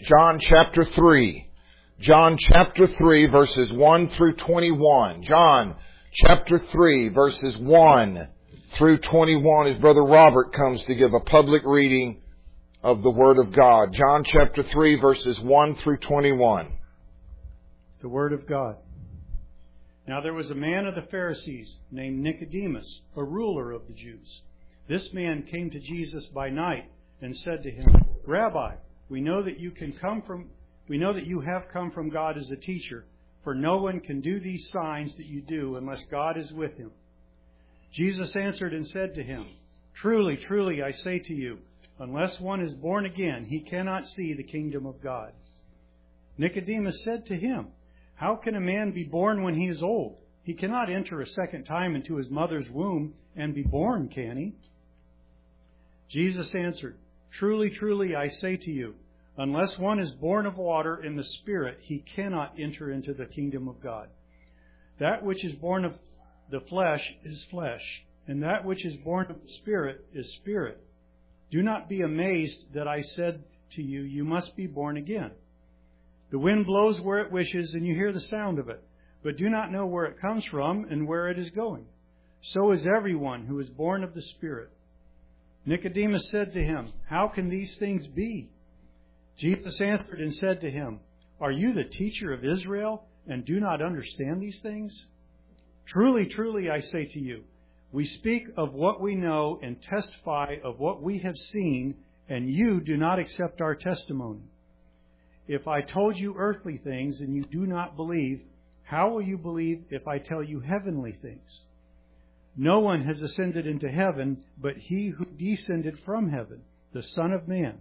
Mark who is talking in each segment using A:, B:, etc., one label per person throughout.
A: John chapter 3. John chapter 3 verses 1 through 21. John chapter 3 verses 1 through 21 as Brother Robert comes to give a public reading of the Word of God. John chapter 3 verses 1 through 21.
B: The Word of God. Now there was a man of the Pharisees named Nicodemus, a ruler of the Jews. This man came to Jesus by night and said to him, Rabbi, we know that you have come from God as a teacher, for no one can do these signs that you do unless God is with him. Jesus answered and said to him, Truly, truly, I say to you, unless one is born again, he cannot see the kingdom of God. Nicodemus said to him, How can a man be born when he is old? He cannot enter a second time into his mother's womb and be born, can he? Jesus answered, Truly, truly, I say to you, unless one is born of water and the Spirit, he cannot enter into the kingdom of God. That which is born of the flesh is flesh, and that which is born of the Spirit is spirit. Do not be amazed that I said to you, you must be born again. The wind blows where it wishes, and you hear the sound of it, but do not know where it comes from and where it is going. So is everyone who is born of the Spirit. Nicodemus said to him, How can these things be? Jesus answered and said to him, Are you the teacher of Israel and do not understand these things? Truly, truly, I say to you, we speak of what we know and testify of what we have seen, and you do not accept our testimony. If I told you earthly things and you do not believe, how will you believe if I tell you heavenly things? No one has ascended into heaven but he who descended from heaven, the Son of Man.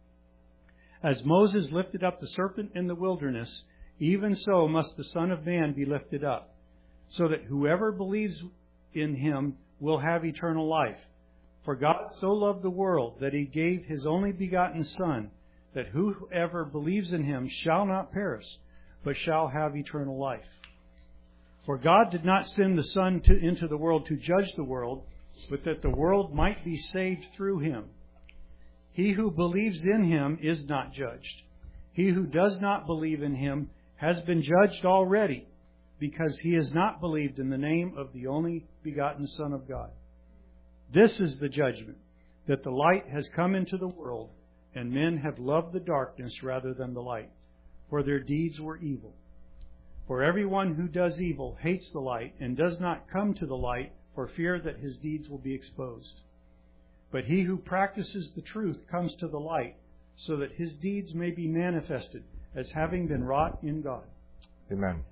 B: As Moses lifted up the serpent in the wilderness, even so must the Son of Man be lifted up, so that whoever believes in him will have eternal life. For God so loved the world that he gave his only begotten Son, that whoever believes in him shall not perish, but shall have eternal life. For God did not send the Son into the world to judge the world, but that the world might be saved through him. He who believes in him is not judged. He who does not believe in him has been judged already, because he has not believed in the name of the only begotten Son of God. This is the judgment, that the light has come into the world, and men have loved the darkness rather than the light, for their deeds were evil. For everyone who does evil hates the light and does not come to the light for fear that his deeds will be exposed. But he who practices the truth comes to the light, so that his deeds may be manifested as having been wrought in God.
A: Amen.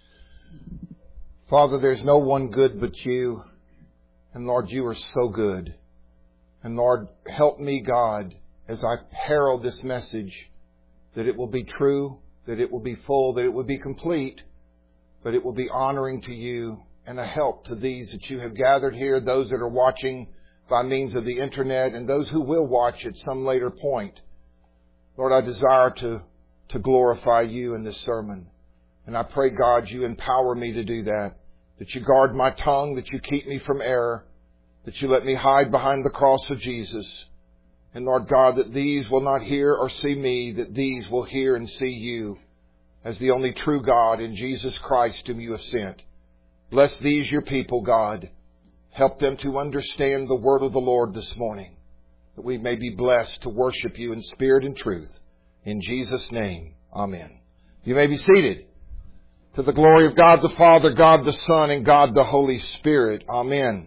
A: Father, there's no one good but you. And Lord, you are so good. And Lord, help me, God, as I herald this message, that it will be true, that it will be full, that it will be complete, but it will be honoring to you and a help to these that you have gathered here, those that are watching by means of the internet, and those who will watch at some later point. Lord, I desire to glorify you in this sermon. And I pray, God, you empower me to do that you guard my tongue, that you keep me from error, that you let me hide behind the cross of Jesus. And Lord God, that these will not hear or see me, that these will hear and see you as the only true God in Jesus Christ whom you have sent. Bless these your people, God. Help them to understand the word of the Lord this morning, that we may be blessed to worship you in spirit and truth. In Jesus' name, amen. You may be seated. To the glory of God the Father, God the Son, and God the Holy Spirit. Amen.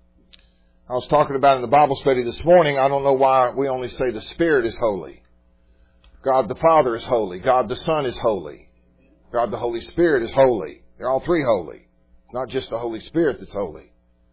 A: I was talking about in the Bible study this morning, I don't know why we only say the Spirit is holy. God the Father is holy. God the Son is holy. God the Holy Spirit is holy. They're all three holy. Not just the Holy Spirit that's holy.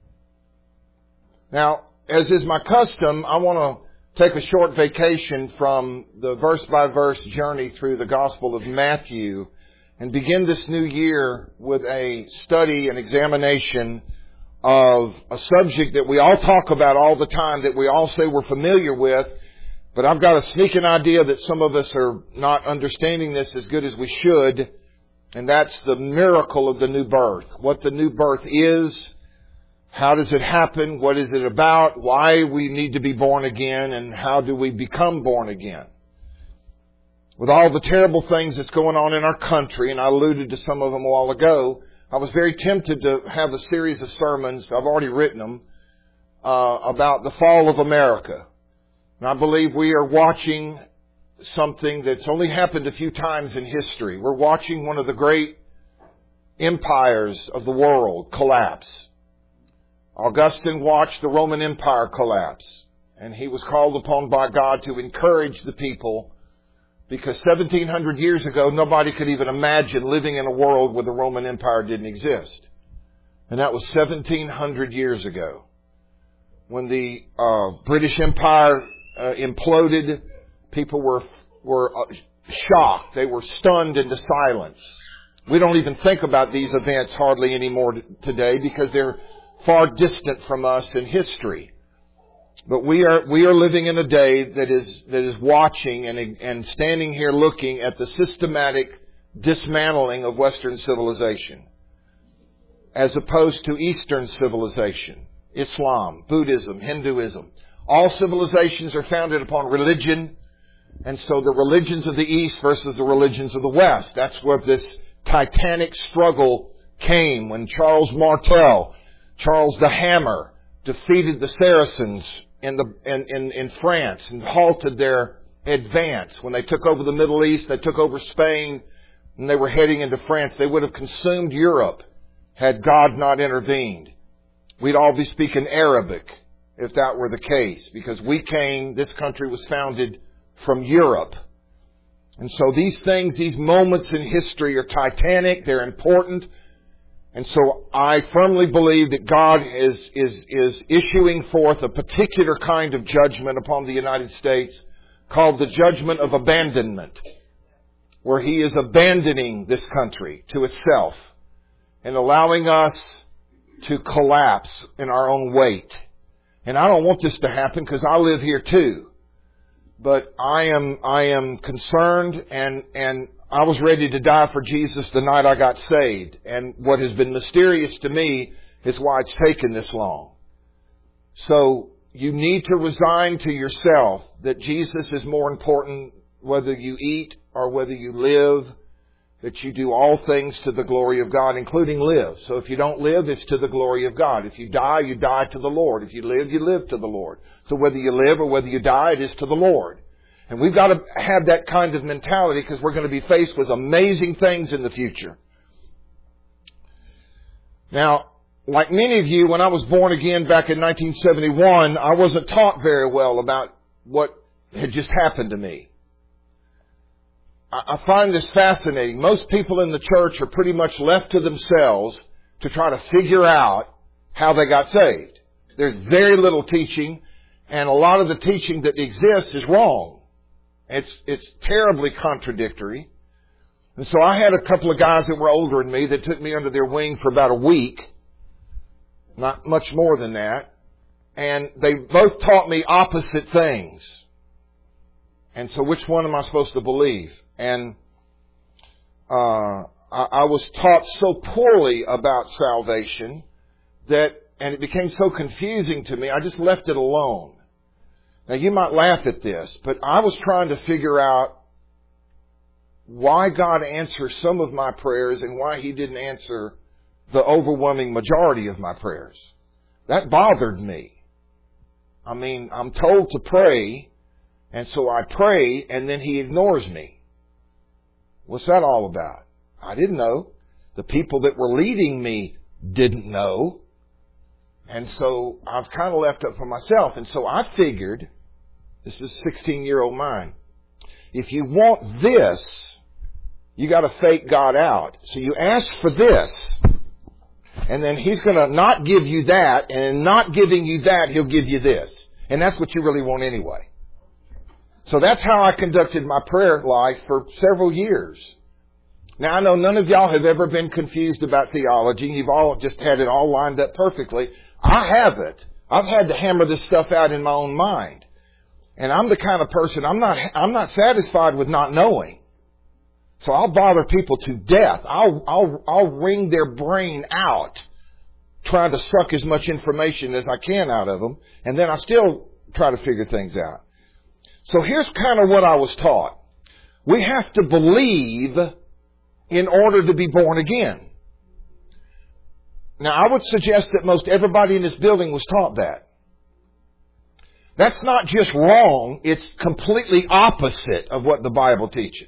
A: Now, as is my custom, I want to take a short vacation from the verse-by-verse journey through the Gospel of Matthew and begin this new year with a study and examination of a subject that we all talk about all the time, that we all say we're familiar with, but I've got a sneaking idea that some of us are not understanding this as good as we should, and that's the miracle of the new birth. What the new birth is, how does it happen, what is it about, why we need to be born again, and how do we become born again. with all the terrible things that's going on in our country, and I alluded to some of them a while ago, I was very tempted to have a series of sermons, I've already written them, about the fall of America. And I believe we are watching something that's only happened a few times in history. We're watching one of the great empires of the world collapse. Augustine watched the Roman Empire collapse, and he was called upon by God to encourage the people, because 1700 years ago nobody could even imagine living in a world where the Roman Empire didn't exist. And that was 1700 years ago. When the British Empire imploded, people were shocked. They were stunned into silence. We don't even think about these events hardly anymore today because they're far distant from us in history. But we are living in a day that is watching and standing here looking at the systematic dismantling of Western civilization as opposed to Eastern civilization, Islam, Buddhism, Hinduism. All civilizations are founded upon religion, and so the religions of the East versus the religions of the West. That's where this titanic struggle came when Charles Martel, Charles the Hammer, defeated the Saracens in France and halted their advance. When they took over the Middle East, they took over Spain, and they were heading into France. They would have consumed Europe had God not intervened. We'd all be speaking Arabic if that were the case, because this country was founded from Europe. And so these things, these moments in history are titanic, they're important. And so I firmly believe that God is issuing forth a particular kind of judgment upon the United States called the judgment of abandonment, where He is abandoning this country to itself and allowing us to collapse in our own weight. And I don't want this to happen because I live here too. But I am concerned, and I was ready to die for Jesus the night I got saved. And what has been mysterious to me is why it's taken this long. So you need to resign to yourself that Jesus is more important whether you eat or whether you live, that you do all things to the glory of God, including live. So if you don't live, it's to the glory of God. If you die to the Lord. If you live to the Lord. So whether you live or whether you die, it is to the Lord. And we've got to have that kind of mentality because we're going to be faced with amazing things in the future. Now, like many of you, when I was born again back in 1971, I wasn't taught very well about what had just happened to me. I find this fascinating. Most people in the church are pretty much left to themselves to try to figure out how they got saved. There's very little teaching, and a lot of the teaching that exists is wrong. It's terribly contradictory. And so I had a couple of guys that were older than me that took me under their wing for about a week. Not much more than that. And they both taught me opposite things. And so which one am I supposed to believe? And I was taught so poorly about salvation and it became so confusing to me, I just left it alone. Now you might laugh at this, but I was trying to figure out why God answers some of my prayers and why He didn't answer the overwhelming majority of my prayers. That bothered me. I mean, I'm told to pray, and so I pray, and then He ignores me. What's that all about? I didn't know. The people that were leading me didn't know. And so I've kind of left up for myself. And so I figured, this is 16-year-old mind, if you want this, you got to fake God out. So you ask for this, and then He's going to not give you that, and in not giving you that, He'll give you this. And that's what you really want anyway. So that's how I conducted my prayer life for several years. Now, I know none of y'all have ever been confused about theology. You've all just had it all lined up perfectly. I haven't. I've had to hammer this stuff out in my own mind. And I'm the kind of person, I'm not satisfied with not knowing. So I'll bother people to death. I'll wring their brain out, trying to suck as much information as I can out of them. And then I still try to figure things out. So here's kind of what I was taught. We have to believe in order to be born again. Now, I would suggest that most everybody in this building was taught that. That's not just wrong, it's completely opposite of what the Bible teaches.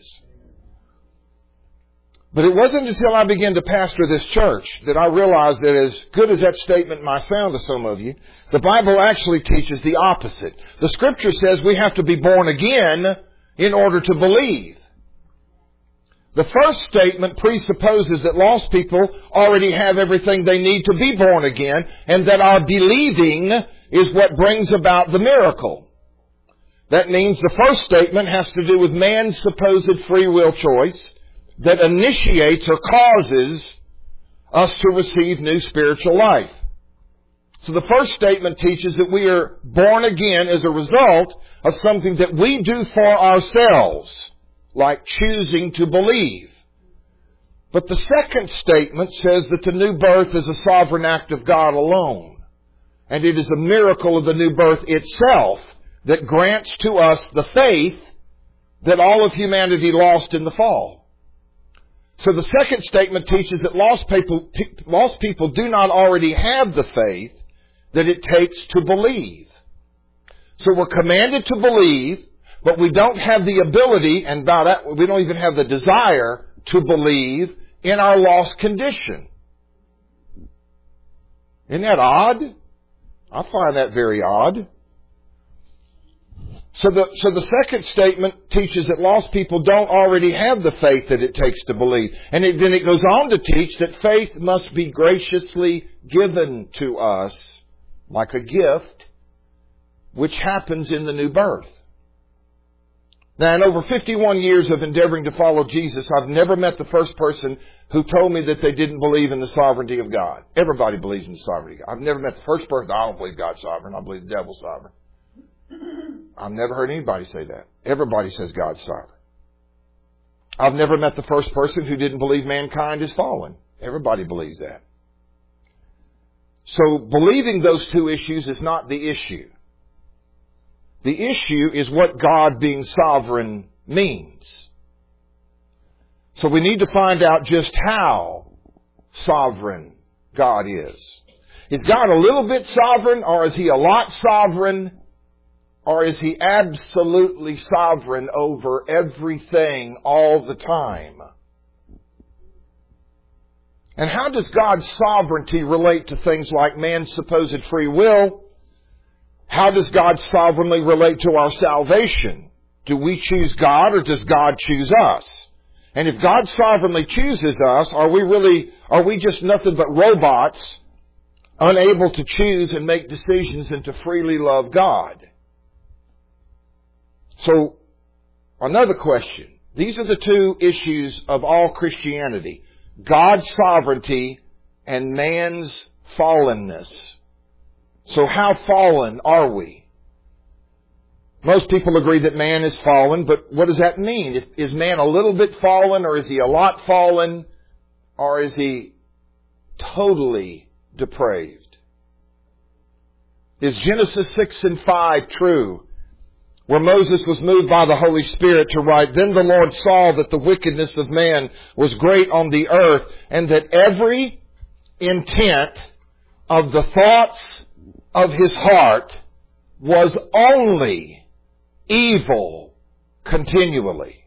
A: But it wasn't until I began to pastor this church that I realized that as good as that statement might sound to some of you, the Bible actually teaches the opposite. The Scripture says we have to be born again in order to believe. The first statement presupposes that lost people already have everything they need to be born again, and that our believing is what brings about the miracle. That means the first statement has to do with man's supposed free will choice that initiates or causes us to receive new spiritual life. So the first statement teaches that we are born again as a result of something that we do for ourselves, like choosing to believe. But the second statement says that the new birth is a sovereign act of God alone. And it is a miracle of the new birth itself that grants to us the faith that all of humanity lost in the fall. So the second statement teaches that lost people do not already have the faith that it takes to believe. So we're commanded to believe, but we don't have the ability, and by that we don't even have the desire to believe in our lost condition. Isn't that odd? I find that very odd. So the second statement teaches that lost people don't already have the faith that it takes to believe. And then it goes on to teach that faith must be graciously given to us like a gift, which happens in the new birth. Now, in over 51 years of endeavoring to follow Jesus, I've never met the first person who told me that they didn't believe in the sovereignty of God. Everybody believes in the sovereignty of God. I've never met the first person, I don't believe God's sovereign, I believe the devil's sovereign. I've never heard anybody say that. Everybody says God's sovereign. I've never met the first person who didn't believe mankind is fallen. Everybody believes that. So believing those two issues is not the issue. The issue is what God being sovereign means. So we need to find out just how sovereign God is. Is God a little bit sovereign, or is He a lot sovereign, or is He absolutely sovereign over everything all the time? And how does God's sovereignty relate to things like man's supposed free will? How does God sovereignly relate to our salvation? Do we choose God, or does God choose us? And if God sovereignly chooses us, are we just nothing but robots, unable to choose and make decisions and to freely love God? So, another question. These are the two issues of all Christianity. God's sovereignty and man's fallenness. So how fallen are we? Most people agree that man is fallen, but what does that mean? Is man a little bit fallen, or is he a lot fallen, or is he totally depraved? Is Genesis 6 and 5 true? Where Moses was moved by the Holy Spirit to write, "Then the Lord saw that the wickedness of man was great on the earth, and that every intent of the thoughts of his heart was only evil continually."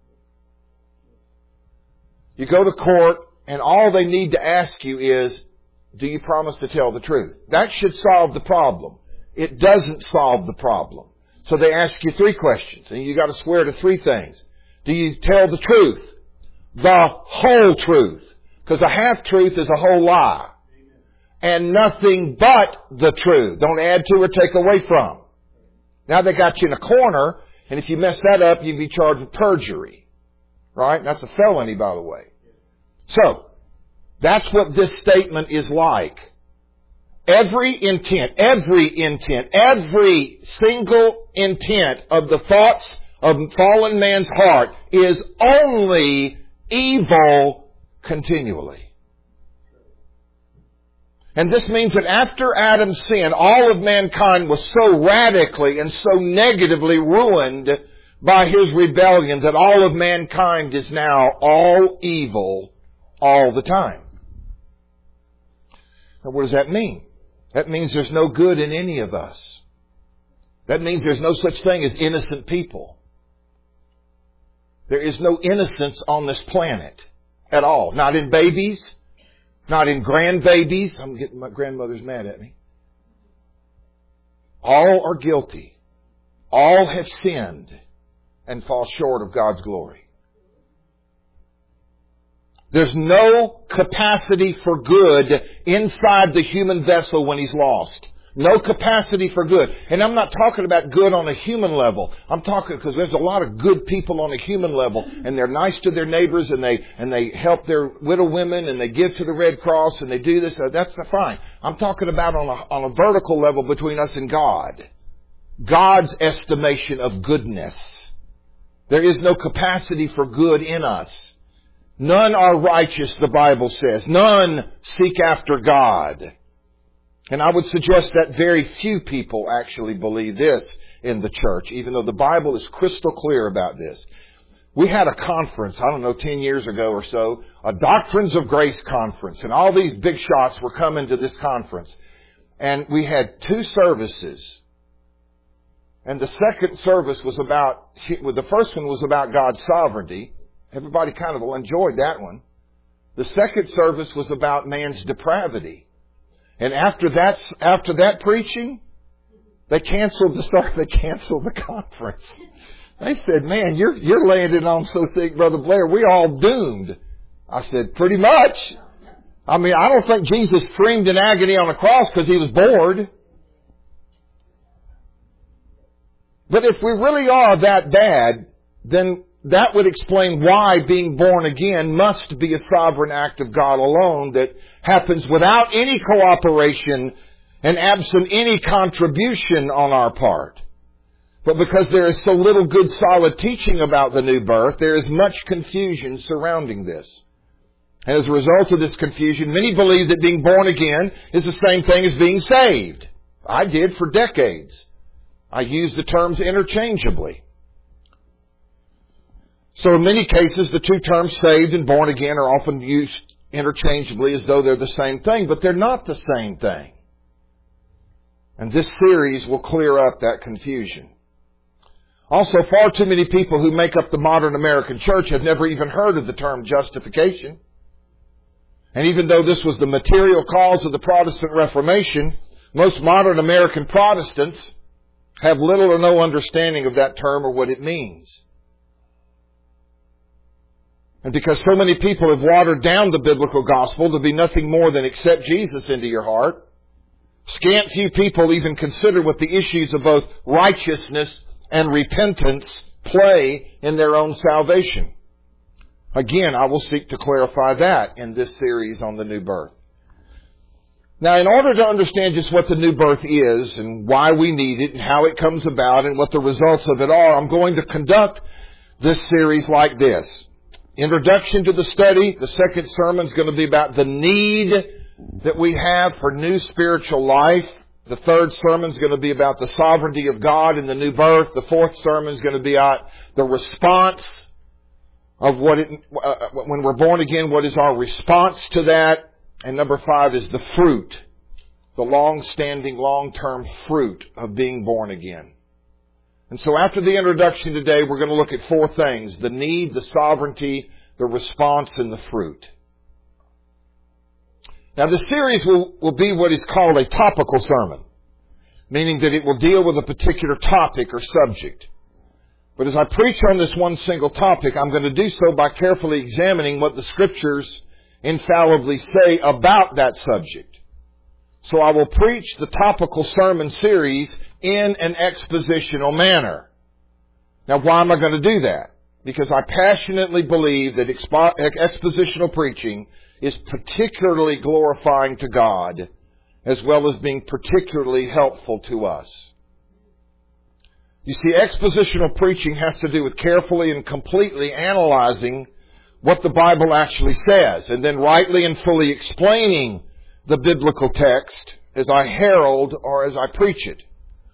A: You go to court, and all they need to ask you is, do you promise to tell the truth? That should solve the problem. It doesn't solve the problem. So they ask you 3 questions, and you got to swear to 3 things. Do you tell the truth? The whole truth. Because a half-truth is a whole lie. And nothing but the truth. Don't add to or take away from. Now they got you in a corner, and if you mess that up, you'd be charged with perjury. Right? That's a felony, by the way. So, that's what this statement is like. Every single intent of the thoughts of fallen man's heart is only evil continually. And this means that after Adam's sin, all of mankind was so radically and so negatively ruined by his rebellion that all of mankind is now all evil all the time. Now, what does that mean? That means there's no good in any of us. That means there's no such thing as innocent people. There is no innocence on this planet at all. Not in babies, not in grandbabies. I'm getting my grandmother's mad at me. All are guilty. All have sinned and fall short of God's glory. There's no capacity for good inside the human vessel when he's lost. No capacity for good. And I'm not talking about good on a human level. I'm talking because there's a lot of good people on a human level, and they're nice to their neighbors, and they help their widow women, and they give to the Red Cross, and they do this. That's fine. I'm talking about on a vertical level between us and God. God's estimation of goodness. There is no capacity for good in us. None are righteous, the Bible says. None seek after God. And I would suggest that very few people actually believe this in the church, even though the Bible is crystal clear about this. We had a conference, 10 years ago or so, a Doctrines of Grace conference, and all these big shots were coming to this conference. And we had 2 services. And the second service was the first one was about God's sovereignty. Everybody kind of enjoyed that one. The second service was about man's depravity. And after that preaching, they canceled the conference. They said, "Man, you're laying it on so thick, Brother Blair, we're all doomed." I said, "Pretty much. I mean, I don't think Jesus screamed in agony on the cross because he was bored. But if we really are that bad, then that would explain why being born again must be a sovereign act of God alone that happens without any cooperation and absent any contribution on our part. But because there is so little good solid teaching about the new birth, there is much confusion surrounding this. And as a result of this confusion, many believe that being born again is the same thing as being saved. I did for decades. I used the terms interchangeably. So in many cases, the 2 terms saved and born again are often used interchangeably as though they're the same thing, but they're not the same thing. And this series will clear up that confusion. Also, far too many people who make up the modern American church have never even heard of the term justification. And even though this was the material cause of the Protestant Reformation, most modern American Protestants have little or no understanding of that term or what it means. And because so many people have watered down the biblical gospel to be nothing more than accept Jesus into your heart, scant few people even consider what the issues of both righteousness and repentance play in their own salvation. Again, I will seek to clarify that in this series on the new birth. Now, in order to understand just what the new birth is and why we need it and how it comes about and what the results of it are, I'm going to conduct this series like this. Introduction to the study. The second sermon is going to be about the need that we have for new spiritual life. The third sermon is going to be about the sovereignty of God in the new birth. The fourth sermon is going to be about the response of when we're born again, what is our response to that? And number 5 is the fruit, the long-standing, long-term fruit of being born again. And so after the introduction today, we're going to look at 4 things: the need, the sovereignty, the response, and the fruit. Now, the series will be what is called a topical sermon, meaning that it will deal with a particular topic or subject. But as I preach on this one single topic, I'm going to do so by carefully examining what the Scriptures infallibly say about that subject. So I will preach the topical sermon series in an expositional manner. Now, why am I going to do that? Because I passionately believe that expositional preaching is particularly glorifying to God, as well as being particularly helpful to us. You see, expositional preaching has to do with carefully and completely analyzing what the Bible actually says, and then rightly and fully explaining the biblical text as I herald or as I preach it.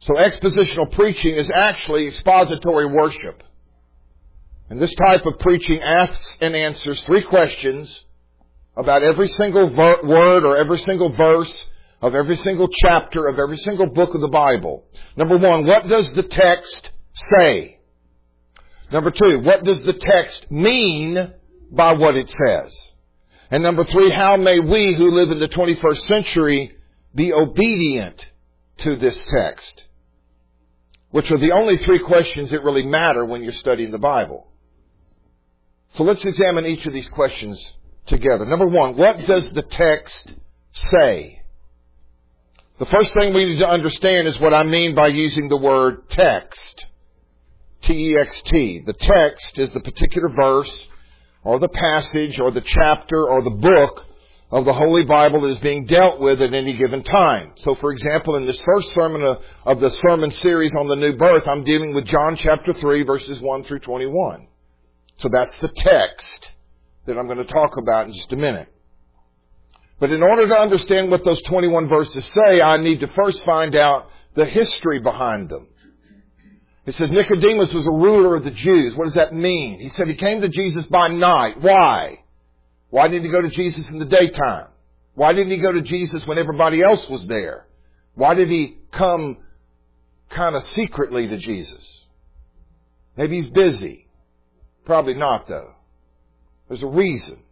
A: So expositional preaching is actually expository worship. And this type of preaching asks and answers 3 questions about every single word or every single verse of every single chapter of every single book of the Bible. Number 1, what does the text say? Number 2, what does the text mean by what it says? And number 3, how may we who live in the 21st century be obedient to this text? Which are the only 3 questions that really matter when you're studying the Bible. So let's examine each of these questions together. Number 1, what does the text say? The first thing we need to understand is what I mean by using the word text. T-E-X-T. The text is the particular verse or the passage or the chapter or the book of the Holy Bible that is being dealt with at any given time. So, for example, in this first sermon of the sermon series on the new birth, I'm dealing with John chapter 3, verses 1 through 21. So that's the text that I'm going to talk about in just a minute. But in order to understand what those 21 verses say, I need to first find out the history behind them. It says Nicodemus was a ruler of the Jews. What does that mean? He said he came to Jesus by night. Why? Why didn't he go to Jesus in the daytime? Why didn't he go to Jesus when everybody else was there? Why did he come kind of secretly to Jesus? Maybe he's busy. Probably not, though. There's a reason.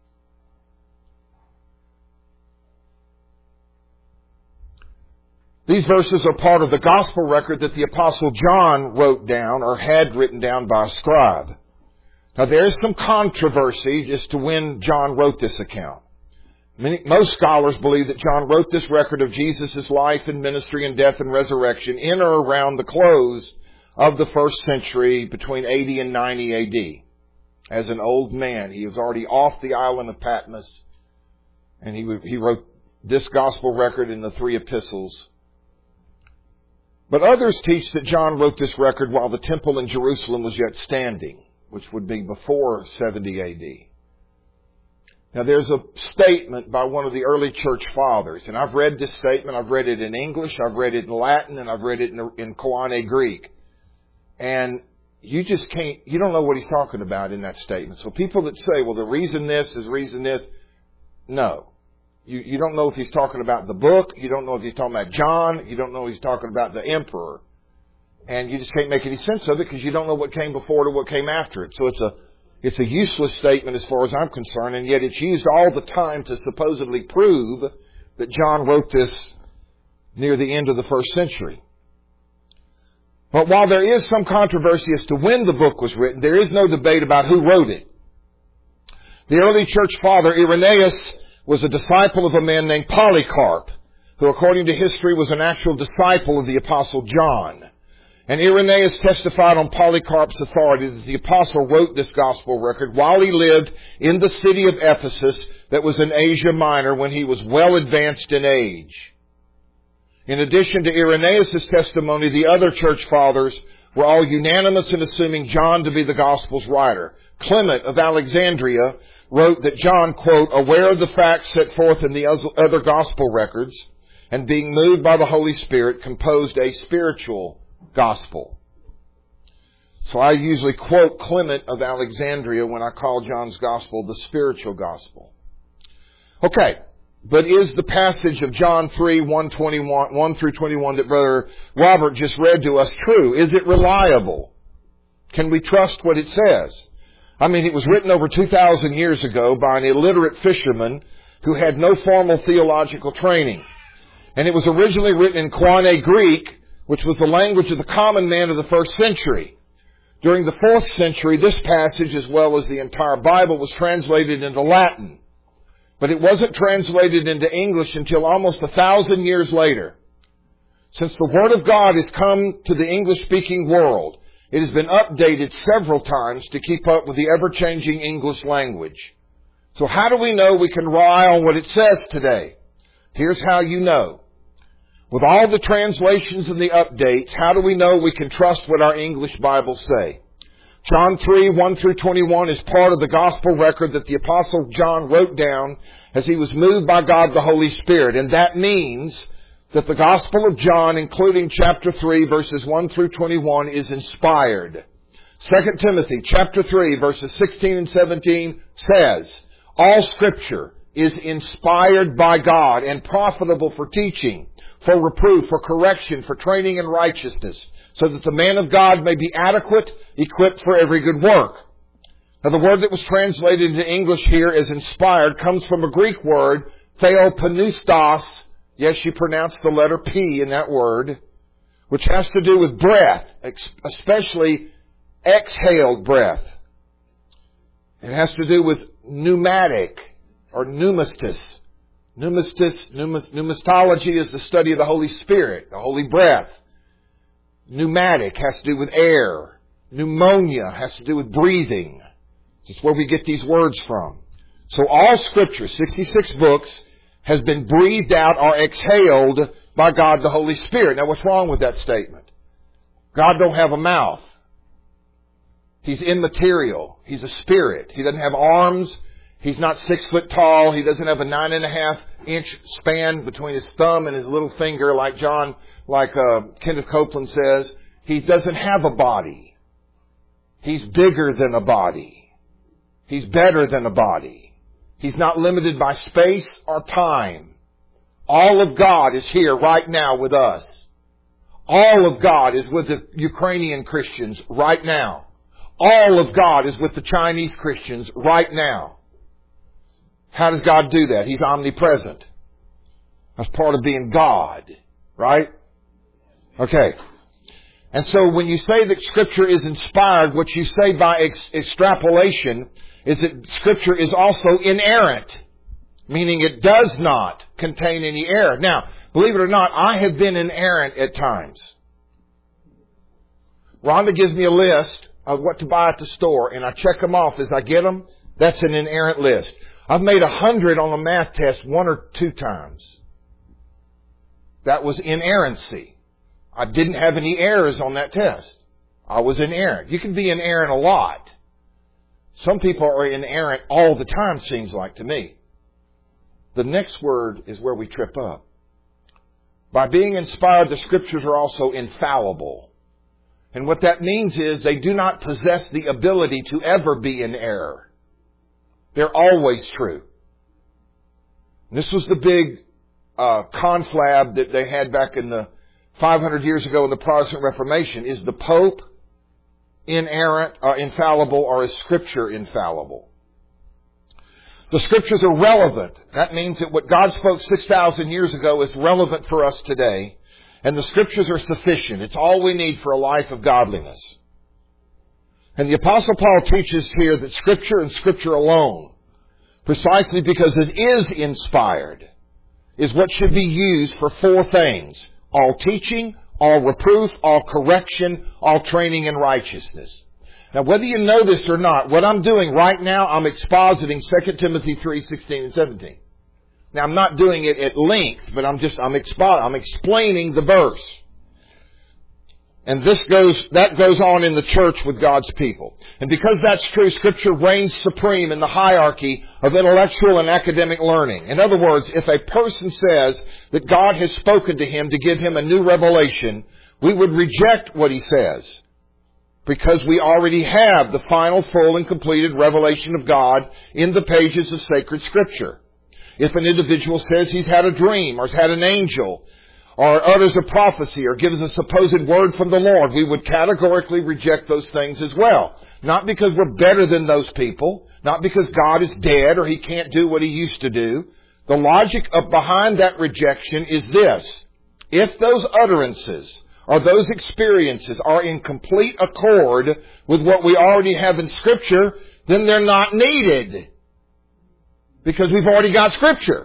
A: These verses are part of the gospel record that the Apostle John wrote down or had written down by a scribe. Now there is some controversy as to when John wrote this account. Most scholars believe that John wrote this record of Jesus' life and ministry and death and resurrection in or around the close of the first century between 80 and 90 A.D. As an old man, he was already off the island of Patmos, and he wrote this gospel record in the 3 epistles. But others teach that John wrote this record while the temple in Jerusalem was yet standing, which would be before 70 A.D. Now there's a statement by one of the early church fathers, and I've read this statement. I've read it in English, I've read it in Latin, and I've read it in Koine Greek. And you don't know what he's talking about in that statement. So people that say, well, the reason this is reason this, no. You don't know if he's talking about the book. You don't know if he's talking about John. You don't know if he's talking about the emperor. And you just can't make any sense of it because you don't know what came before it or what came after it. So it's a useless statement as far as I'm concerned, and yet it's used all the time to supposedly prove that John wrote this near the end of the first century. But while there is some controversy as to when the book was written, there is no debate about who wrote it. The early church father Irenaeus was a disciple of a man named Polycarp, who according to history was an actual disciple of the Apostle John. And Irenaeus testified on Polycarp's authority that the apostle wrote this gospel record while he lived in the city of Ephesus that was in Asia Minor when he was well advanced in age. In addition to Irenaeus' testimony, the other church fathers were all unanimous in assuming John to be the gospel's writer. Clement of Alexandria wrote that John, quote, aware of the facts set forth in the other gospel records and being moved by the Holy Spirit, composed a spiritual gospel. So I usually quote Clement of Alexandria when I call John's gospel the spiritual gospel. Okay, but is the passage of John 3, 1 through 21 that Brother Robert just read to us true? Is it reliable? Can we trust what it says? I mean, it was written over 2,000 years ago by an illiterate fisherman who had no formal theological training. And it was originally written in Koine Greek, which was the language of the common man of the first century. During the 4th century, this passage, as well as the entire Bible, was translated into Latin. But it wasn't translated into English until almost 1,000 years later. Since the Word of God has come to the English-speaking world, it has been updated several times to keep up with the ever-changing English language. So how do we know we can rely on what it says today? Here's how you know. With all the translations and the updates, how do we know we can trust what our English Bibles say? John 3, 1 through 21 is part of the gospel record that the Apostle John wrote down as he was moved by God the Holy Spirit. And that means that the Gospel of John, including chapter 3, verses 1 through 21, is inspired. 2 Timothy chapter 3, verses 16 and 17 says, all Scripture is inspired by God and profitable for teaching, for reproof, for correction, for training in righteousness, so that the man of God may be adequate, equipped for every good work. Now, the word that was translated into English here as inspired comes from a Greek word, theopneustos. Yes, you pronounce the letter P in that word, which has to do with breath, especially exhaled breath. It has to do with pneumatic or pneumastis. Pneumastology is the study of the Holy Spirit, the Holy Breath. Pneumatic has to do with air. Pneumonia has to do with breathing. That's where we get these words from. So all Scripture, 66 books, has been breathed out or exhaled by God the Holy Spirit. Now what's wrong with that statement? God don't have a mouth. He's immaterial. He's a spirit. He doesn't have arms. He's not 6 foot tall. He doesn't have a 9.5 inch span between his thumb and his little finger like Kenneth Copeland says. He doesn't have a body. He's bigger than a body. He's better than a body. He's not limited by space or time. All of God is here right now with us. All of God is with the Ukrainian Christians right now. All of God is with the Chinese Christians right now. How does God do that? He's omnipresent. That's part of being God, right? Okay. And so when you say that Scripture is inspired, what you say by extrapolation is that Scripture is also inerrant, meaning it does not contain any error. Now, believe it or not, I have been inerrant at times. Rhonda gives me a list of what to buy at the store, and I check them off as I get them. That's an inerrant list. I've made 100 on a math test 1 or 2 times. That was inerrancy. I didn't have any errors on that test. I was inerrant. You can be inerrant a lot. Some people are inerrant all the time, seems like to me. The next word is where we trip up. By being inspired, the Scriptures are also infallible. And what that means is they do not possess the ability to ever be in error. They're always true. This was the big conflab that they had back in the 500 years ago in the Protestant Reformation. Is the Pope inerrant or infallible, or is Scripture infallible? The Scriptures are relevant. That means that what God spoke 6,000 years ago is relevant for us today. And the Scriptures are sufficient. It's all we need for a life of godliness. And the Apostle Paul teaches here that Scripture and Scripture alone, precisely because it is inspired, is what should be used for 4 things: all teaching, all reproof, all correction, all training in righteousness. Now, whether you know this or not, what I'm doing right now, I'm expositing 2 Timothy 3, 16 and 17. Now, I'm not doing it at length, but I'm explaining the verse. And that goes on in the church with God's people. And because that's true, Scripture reigns supreme in the hierarchy of intellectual and academic learning. In other words, if a person says that God has spoken to him to give him a new revelation, we would reject what he says, because we already have the final, full, and completed revelation of God in the pages of sacred Scripture. If an individual says he's had a dream, or has had an angel, or utters a prophecy, or gives a supposed word from the Lord, we would categorically reject those things as well. Not because we're better than those people, not because God is dead or He can't do what He used to do. The logic behind that rejection is this: if those utterances or those experiences are in complete accord with what we already have in Scripture, then they're not needed, because we've already got Scripture.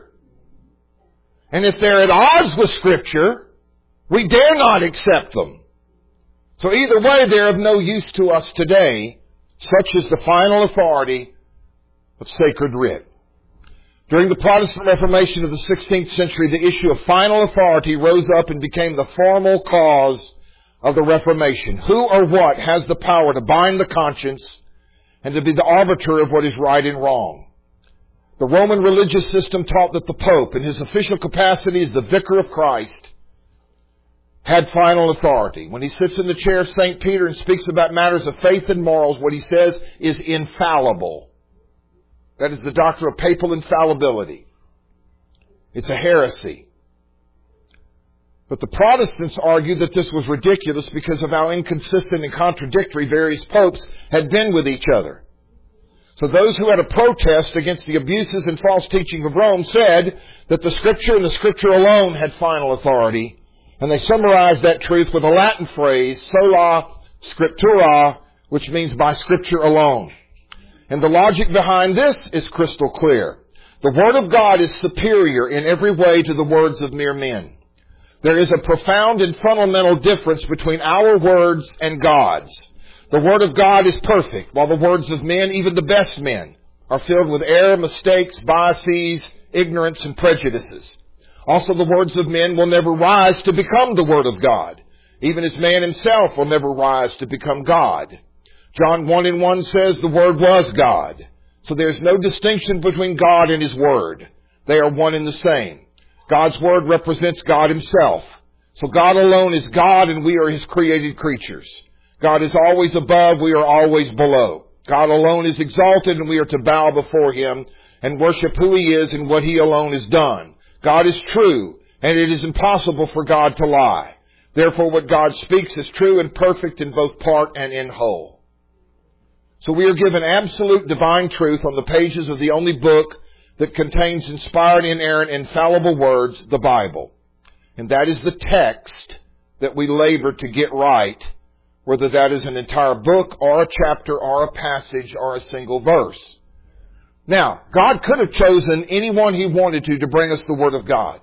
A: And if they're at odds with Scripture, we dare not accept them. So either way, they're of no use to us today. Such is the final authority of sacred writ. During the Protestant Reformation of the 16th century, the issue of final authority rose up and became the formal cause of the Reformation. Who or what has the power to bind the conscience and to be the arbiter of what is right and wrong? The Roman religious system taught that the Pope, in his official capacity as the vicar of Christ, had final authority. When he sits in the chair of St. Peter and speaks about matters of faith and morals, what he says is infallible. That is the doctrine of papal infallibility. It's a heresy. But the Protestants argued that this was ridiculous because of how inconsistent and contradictory various popes had been with each other. So those who had a protest against the abuses and false teaching of Rome said that the Scripture and the Scripture alone had final authority. And they summarized that truth with a Latin phrase, sola scriptura, which means by Scripture alone. And the logic behind this is crystal clear. The Word of God is superior in every way to the words of mere men. There is a profound and fundamental difference between our words and God's. The Word of God is perfect, while the words of men, even the best men, are filled with error, mistakes, biases, ignorance, and prejudices. Also, the words of men will never rise to become the Word of God, even as man himself will never rise to become God. John 1:1 says the Word was God. So there's no distinction between God and His Word. They are one and the same. God's Word represents God Himself. So God alone is God and we are His created creatures. God is always above, we are always below. God alone is exalted and we are to bow before Him and worship who He is and what He alone has done. God is true and it is impossible for God to lie. Therefore what God speaks is true and perfect in both part and in whole. So we are given absolute divine truth on the pages of the only book that contains inspired, inerrant, infallible words, the Bible. And that is the text that we labor to get right, whether that is an entire book or a chapter or a passage or a single verse. Now, God could have chosen anyone He wanted to bring us the Word of God.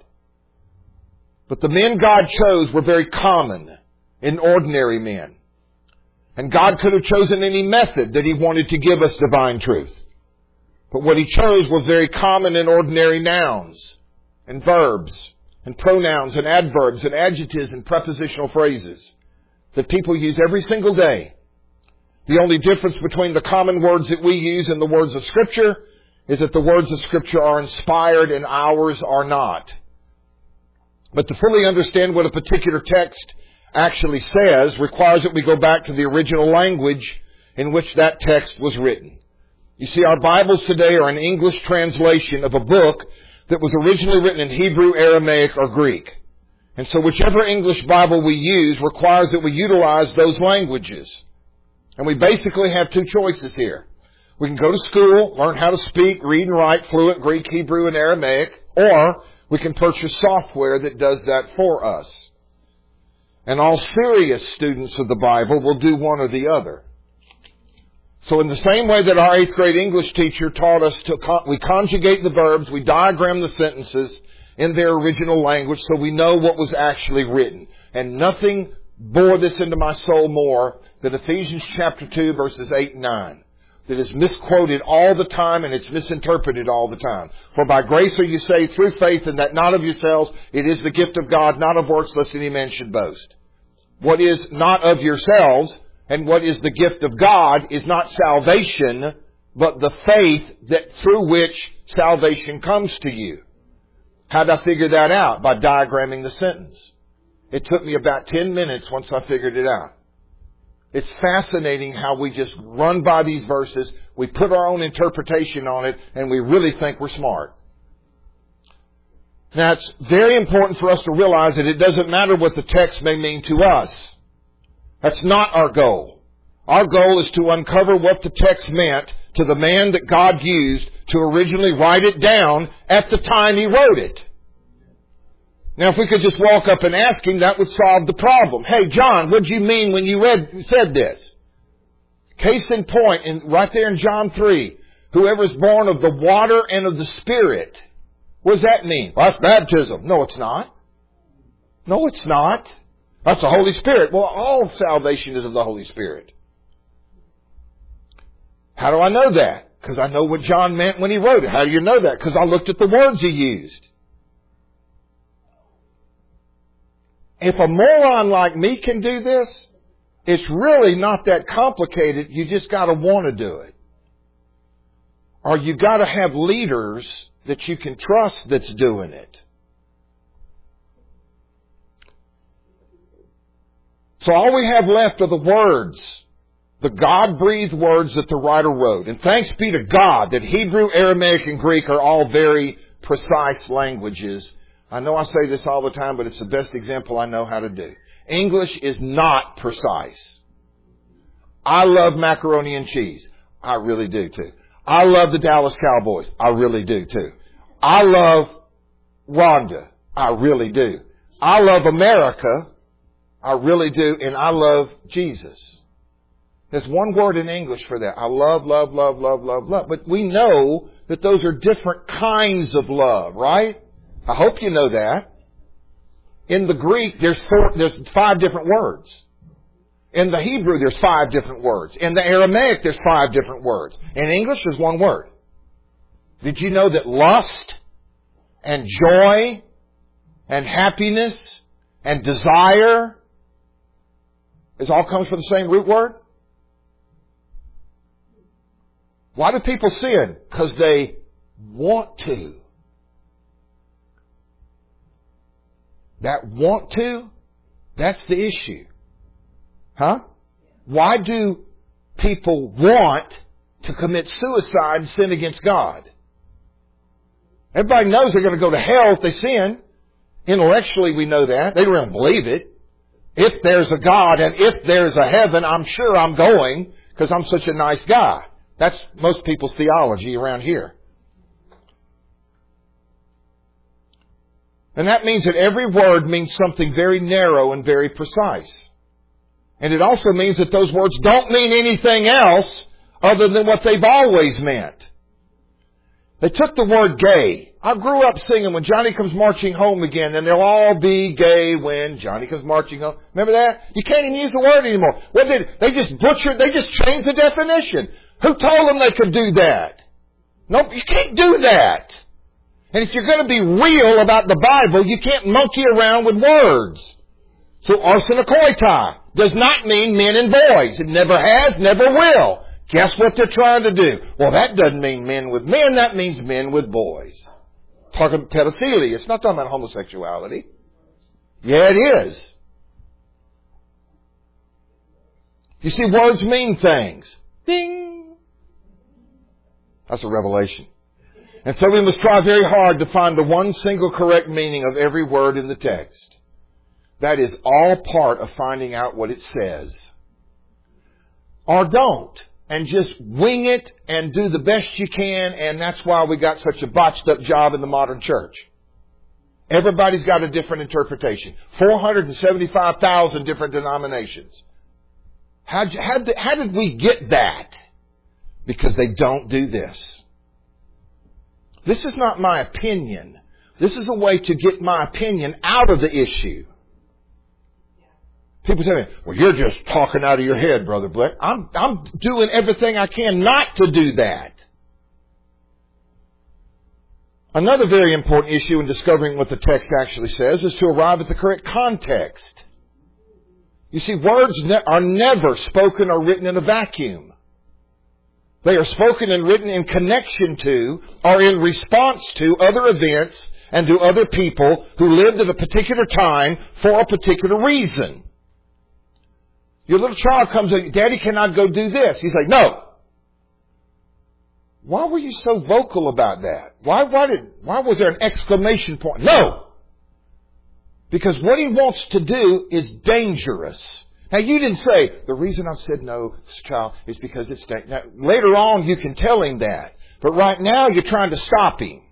A: But the men God chose were very common and ordinary men. And God could have chosen any method that He wanted to give us divine truth. But what He chose was very common and ordinary nouns and verbs and pronouns and adverbs and adjectives and prepositional phrases that people use every single day. The only difference between the common words that we use and the words of Scripture is that the words of Scripture are inspired and ours are not. But to fully understand what a particular text actually says requires that we go back to the original language in which that text was written. You see, our Bibles today are an English translation of a book that was originally written in Hebrew, Aramaic, or Greek. And so whichever English Bible we use requires that we utilize those languages. And we basically have two choices here. We can go to school, learn how to speak, read and write fluent Greek, Hebrew, and Aramaic, or we can purchase software that does that for us. And all serious students of the Bible will do one or the other. So in the same way that our 8th grade English teacher taught us we conjugate the verbs, we diagram the sentences in their original language so we know what was actually written. And nothing bore this into my soul more than Ephesians chapter 2 verses 8 and 9. That is misquoted all the time and it's misinterpreted all the time. For by grace are you saved through faith, and that not of yourselves, it is the gift of God, not of works, lest any man should boast. What is not of yourselves and what is the gift of God is not salvation, but the faith that through which salvation comes to you. How did I figure that out? By diagramming the sentence. It took me about 10 minutes once I figured it out. It's fascinating how we just run by these verses, we put our own interpretation on it, and we really think we're smart. Now, it's very important for us to realize that it doesn't matter what the text may mean to us. That's not our goal. Our goal is to uncover what the text meant to the man that God used to originally write it down at the time he wrote it. Now, if we could just walk up and ask him, that would solve the problem. Hey, John, what did you mean when you said this? Case in point, right there in John 3, whoever is born of the water and of the Spirit. What does that mean? Well, that's baptism. No, it's not. No, it's not. That's the Holy Spirit. Well, all salvation is of the Holy Spirit. How do I know that? Because I know what John meant when he wrote it. How do you know that? Because I looked at the words he used. If a moron like me can do this, it's really not that complicated. You just got to want to do it. Or you got to have leaders that you can trust that's doing it. So all we have left are the words, the God-breathed words that the writer wrote. And thanks be to God that Hebrew, Aramaic, and Greek are all very precise languages. I know I say this all the time, but it's the best example I know how to do. English is not precise. I love macaroni and cheese. I really do too. I love the Dallas Cowboys. I really do too. I love Rhonda. I really do. I love America. I really do. And I love Jesus. There's one word in English for that. I love, love, love, love, love, love. But we know that those are different kinds of love, right? I hope you know that. In the Greek, there's 5 different words. In the Hebrew, there's 5 different words. In the Aramaic, there's 5 different words. In English, there's one word. Did you know that lust and joy and happiness and desire all comes from the same root word? Why do people sin? Because they want to. That want to, that's the issue. Huh? Why do people want to commit suicide and sin against God? Everybody knows they're going to go to hell if they sin. Intellectually, we know that. They don't believe it. If there's a God and if there's a heaven, I'm sure I'm going because I'm such a nice guy. That's most people's theology around here. And that means that every word means something very narrow and very precise. And it also means that those words don't mean anything else other than what they've always meant. They took the word gay. I grew up singing When Johnny Comes Marching Home Again, and they'll all be gay when Johnny comes marching home. Remember that? You can't even use the word anymore. What did they just butchered? They just changed the definition. Who told them they could do that? Nope, you can't do that. And if you're going to be real about the Bible, you can't monkey around with words. So arsenokoitai does not mean men and boys. It never has, never will. Guess what they're trying to do? Well, that doesn't mean men with men. That means men with boys. Talking pedophilia. It's not talking about homosexuality. Yeah, it is. You see, words mean things. Ding. That's a revelation. And so we must try very hard to find the one single correct meaning of every word in the text. That is all part of finding out what it says. Or don't. And just wing it and do the best you can, and that's why we got such a botched up job in the modern church. Everybody's got a different interpretation. 475,000 different denominations. How did we get that? Because they don't do this. This is not my opinion. This is a way to get my opinion out of the issue. People say, well, you're just talking out of your head, Brother Blair. I'm doing everything I can not to do that. Another very important issue in discovering what the text actually says is to arrive at the correct context. You see, words are never spoken or written in a vacuum. They are spoken and written in connection to or in response to other events and to other people who lived at a particular time for a particular reason. Your little child comes in, Daddy, can I go do this? He's like, no. Why were you so vocal about that? Why was there an exclamation point? No. Because what he wants to do is dangerous. Now, you didn't say, the reason I said no, child, is because it's dangerous. Now, later on, you can tell him that. But right now, you're trying to stop him.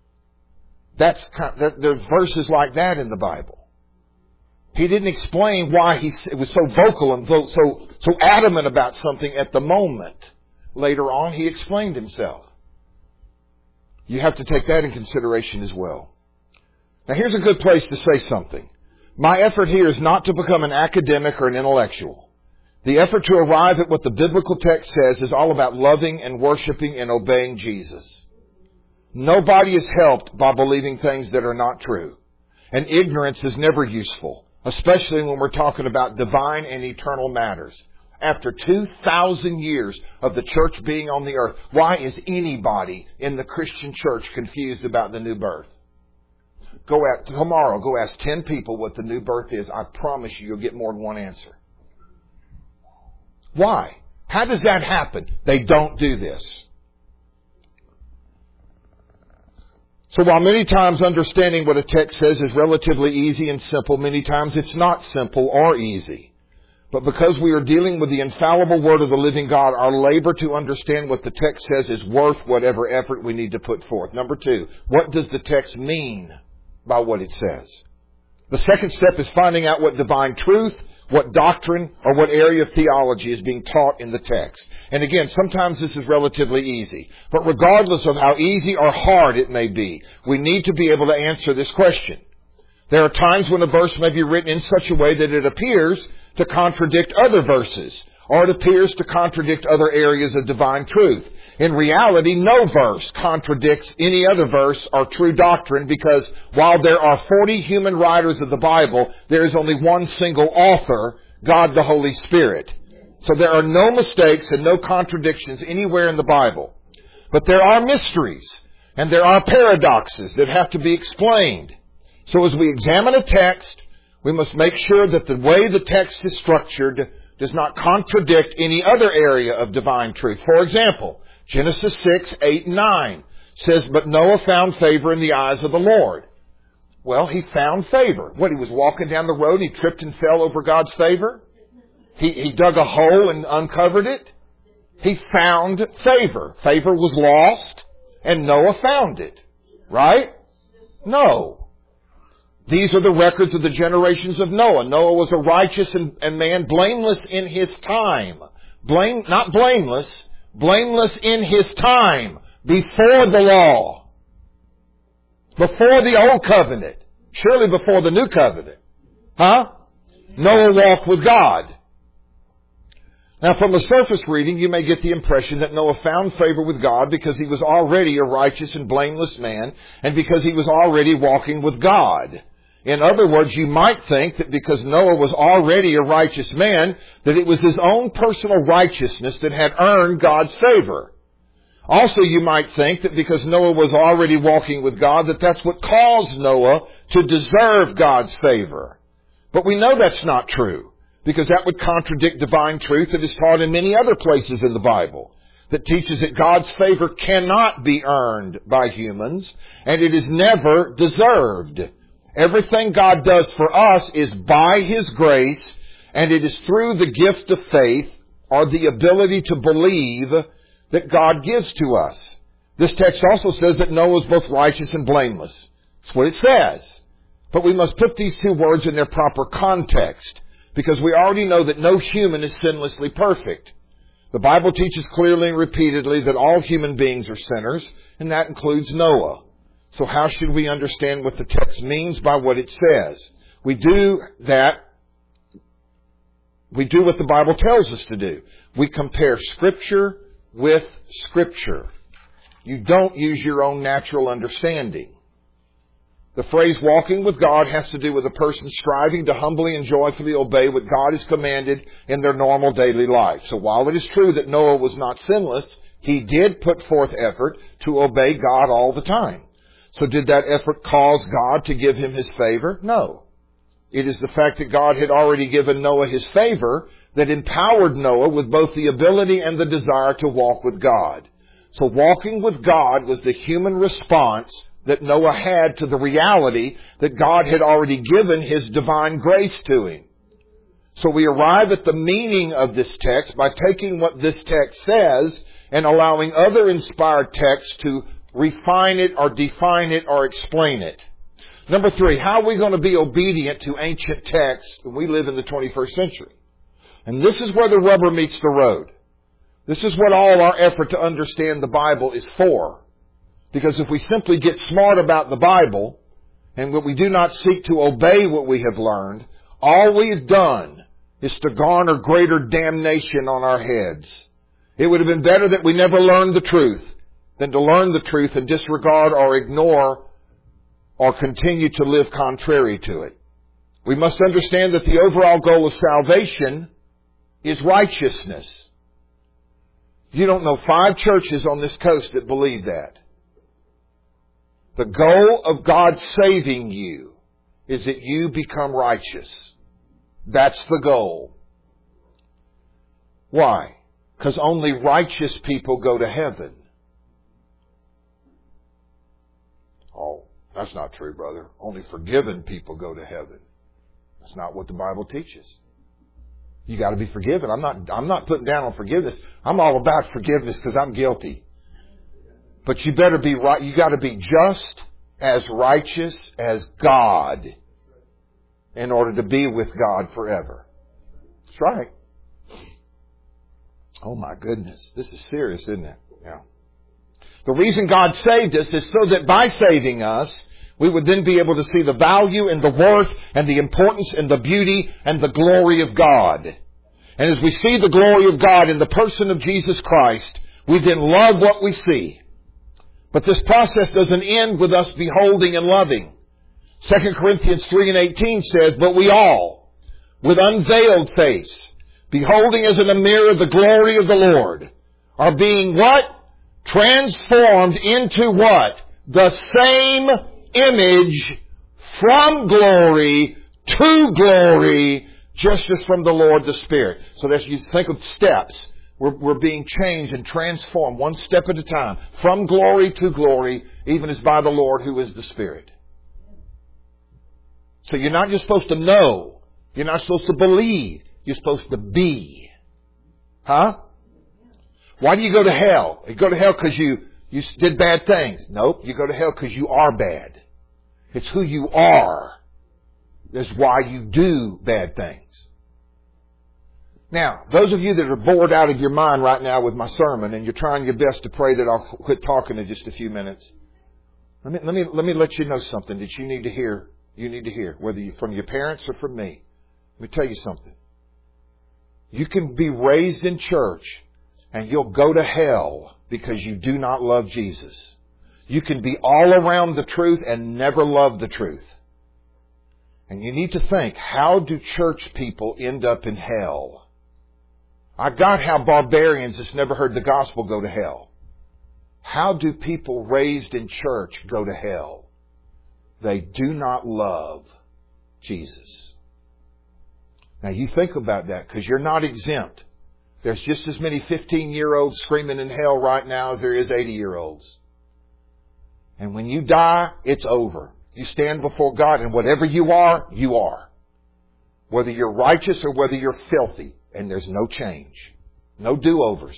A: There's verses like that in the Bible. He didn't explain why he was so vocal and so adamant about something at the moment. Later on, he explained himself. You have to take that in consideration as well. Now, here's a good place to say something. My effort here is not to become an academic or an intellectual. The effort to arrive at what the biblical text says is all about loving and worshiping and obeying Jesus. Nobody is helped by believing things that are not true. And ignorance is never useful, especially when we're talking about divine and eternal matters. After 2,000 years of the church being on the earth, why is anybody in the Christian church confused about the new birth? Tomorrow, go ask 10 people what the new birth is. I promise you'll get more than one answer. Why? How does that happen? They don't do this. So while many times understanding what a text says is relatively easy and simple, many times it's not simple or easy. But because we are dealing with the infallible Word of the living God, our labor to understand what the text says is worth whatever effort we need to put forth. Number 2, what does the text mean by what it says? The second step is finding out what divine truth, what doctrine, or what area of theology is being taught in the text. And again, sometimes this is relatively easy. But regardless of how easy or hard it may be, we need to be able to answer this question. There are times when a verse may be written in such a way that it appears to contradict other verses, or it appears to contradict other areas of divine truth. In reality, no verse contradicts any other verse or true doctrine, because while there are 40 human writers of the Bible, there is only one single author, God the Holy Spirit. So there are no mistakes and no contradictions anywhere in the Bible. But there are mysteries, and there are paradoxes that have to be explained. So as we examine a text, we must make sure that the way the text is structured does not contradict any other area of divine truth. For example, Genesis 6, 8, and 9 says, "But Noah found favor in the eyes of the Lord." Well, he found favor. What, he was walking down the road and he tripped and fell over God's favor? He dug a hole and uncovered it? He found favor. Favor was lost and Noah found it. Right? No. These are the records of the generations of Noah. Noah was a righteous and man blameless in his time. Not blameless, blameless in his time, before the law, before the old covenant, surely before the new covenant. Noah walked with God. Now, from the surface reading, you may get the impression that Noah found favor with God because he was already a righteous and blameless man, and because he was already walking with God. In other words, you might think that because Noah was already a righteous man, that it was his own personal righteousness that had earned God's favor. Also, you might think that because Noah was already walking with God, that that's what caused Noah to deserve God's favor. But we know that's not true, because that would contradict divine truth that is taught in many other places in the Bible, that teaches that God's favor cannot be earned by humans, and it is never deserved. Everything God does for us is by His grace, and it is through the gift of faith, or the ability to believe, that God gives to us. This text also says that Noah was both righteous and blameless. That's what it says. But we must put these two words in their proper context, because we already know that no human is sinlessly perfect. The Bible teaches clearly and repeatedly that all human beings are sinners, and that includes Noah. So how should we understand what the text means by what it says? We do what the Bible tells us to do. We compare Scripture with Scripture. You don't use your own natural understanding. The phrase walking with God has to do with a person striving to humbly and joyfully obey what God has commanded in their normal daily life. So while it is true that Noah was not sinless, he did put forth effort to obey God all the time. So did that effort cause God to give him His favor? No. It is the fact that God had already given Noah His favor that empowered Noah with both the ability and the desire to walk with God. So walking with God was the human response that Noah had to the reality that God had already given His divine grace to him. So we arrive at the meaning of this text by taking what this text says and allowing other inspired texts to refine it or define it or explain it. Number 3, how are we going to be obedient to ancient texts when we live in the 21st century? And this is where the rubber meets the road. This is what all our effort to understand the Bible is for. Because if we simply get smart about the Bible, and we do not seek to obey what we have learned, all we have done is to garner greater damnation on our heads. It would have been better that we never learned the truth than to learn the truth and disregard or ignore or continue to live contrary to it. We must understand that the overall goal of salvation is righteousness. You don't know 5 churches on this coast that believe that. The goal of God saving you is that you become righteous. That's the goal. Why? Because only righteous people go to heaven. Oh, that's not true, brother. Only forgiven people go to heaven. That's not what the Bible teaches. You got to be forgiven. I'm not putting down on forgiveness. I'm all about forgiveness because I'm guilty. But you better be right. You got to be just as righteous as God in order to be with God forever. That's right. Oh my goodness. This is serious, isn't it? Yeah. The reason God saved us is so that by saving us, we would then be able to see the value and the worth and the importance and the beauty and the glory of God. And as we see the glory of God in the person of Jesus Christ, we then love what we see. But this process doesn't end with us beholding and loving. 2 Corinthians 3:18 says, "But we all, with unveiled face, beholding as in a mirror the glory of the Lord, are being" what? Transformed into what? The same image from glory to glory, just as from the Lord the Spirit. So that's, you think of steps. We're being changed and transformed one step at a time, from glory to glory, even as by the Lord who is the Spirit. So you're not just supposed to know. You're not supposed to believe. You're supposed to be. Huh? Why do you go to hell? You go to hell because you did bad things. Nope. You go to hell because you are bad. It's who you are. That's why you do bad things. Now, those of you that are bored out of your mind right now with my sermon, and you're trying your best to pray that I'll quit talking in just a few minutes, let me let you know something that you need to hear. You need to hear, whether you're from your parents or from me. Let me tell you something. You can be raised in church, and you'll go to hell because you do not love Jesus. You can be all around the truth and never love the truth. And you need to think, how do church people end up in hell? I got how barbarians that's never heard the gospel go to hell. How do people raised in church go to hell? They do not love Jesus. Now you think about that, because you're not exempt. There's just as many 15-year-olds screaming in hell right now as there is 80-year-olds. And when you die, it's over. You stand before God, and whatever you are, you are. Whether you're righteous or whether you're filthy. And there's no change. No do-overs.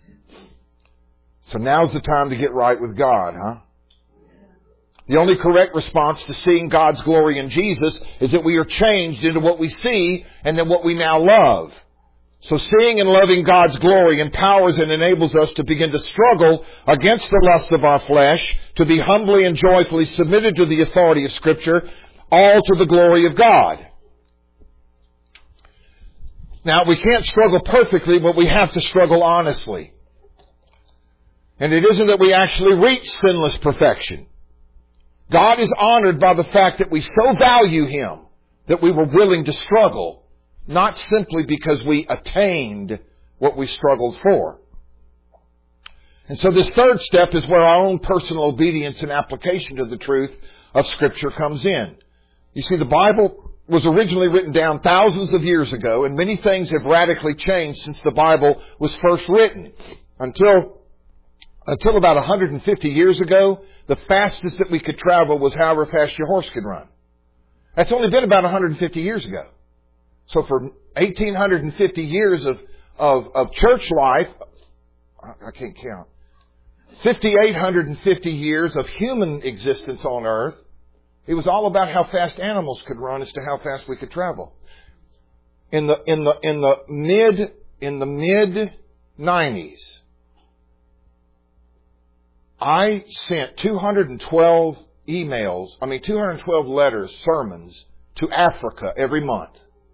A: So now's the time to get right with God, huh? The only correct response to seeing God's glory in Jesus is that we are changed into what we see and then what we now love. So seeing and loving God's glory empowers and enables us to begin to struggle against the lust of our flesh, to be humbly and joyfully submitted to the authority of Scripture, all to the glory of God. Now, we can't struggle perfectly, but we have to struggle honestly. And it isn't that we actually reach sinless perfection. God is honored by the fact that we so value Him that we were willing to struggle, not simply because we attained what we struggled for. And so this third step is where our own personal obedience and application to the truth of Scripture comes in. You see, the Bible was originally written down thousands of years ago, and many things have radically changed since the Bible was first written. Until about 150 years ago, the fastest that we could travel was however fast your horse could run. That's only been about 150 years ago. So for 1,850 years of church life, I can't count, 5,850 years of human existence on earth, it was all about how fast animals could run as to how fast we could travel. In the mid 90s, I sent 212 letters, sermons to Africa every month.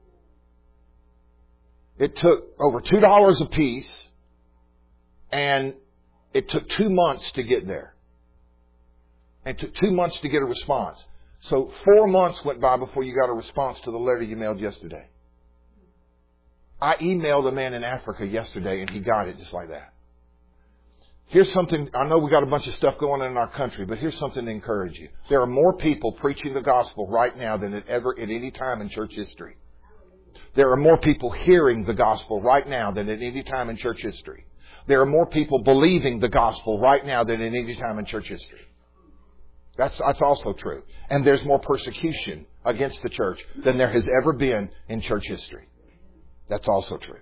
A: It took over $2 a piece, and it took 2 months to get there. And it took 2 months to get a response. So 4 months went by before you got a response to the letter you mailed yesterday. I emailed a man in Africa yesterday, and he got it just like that. Here's something, I know we got a bunch of stuff going on in our country, but here's something to encourage you. There are more people preaching the gospel right now than at any time in church history. There are more people hearing the gospel right now than at any time in church history. There are more people believing the gospel right now than at any time in church history. That's also true. And there's more persecution against the church than there has ever been in church history. That's also true.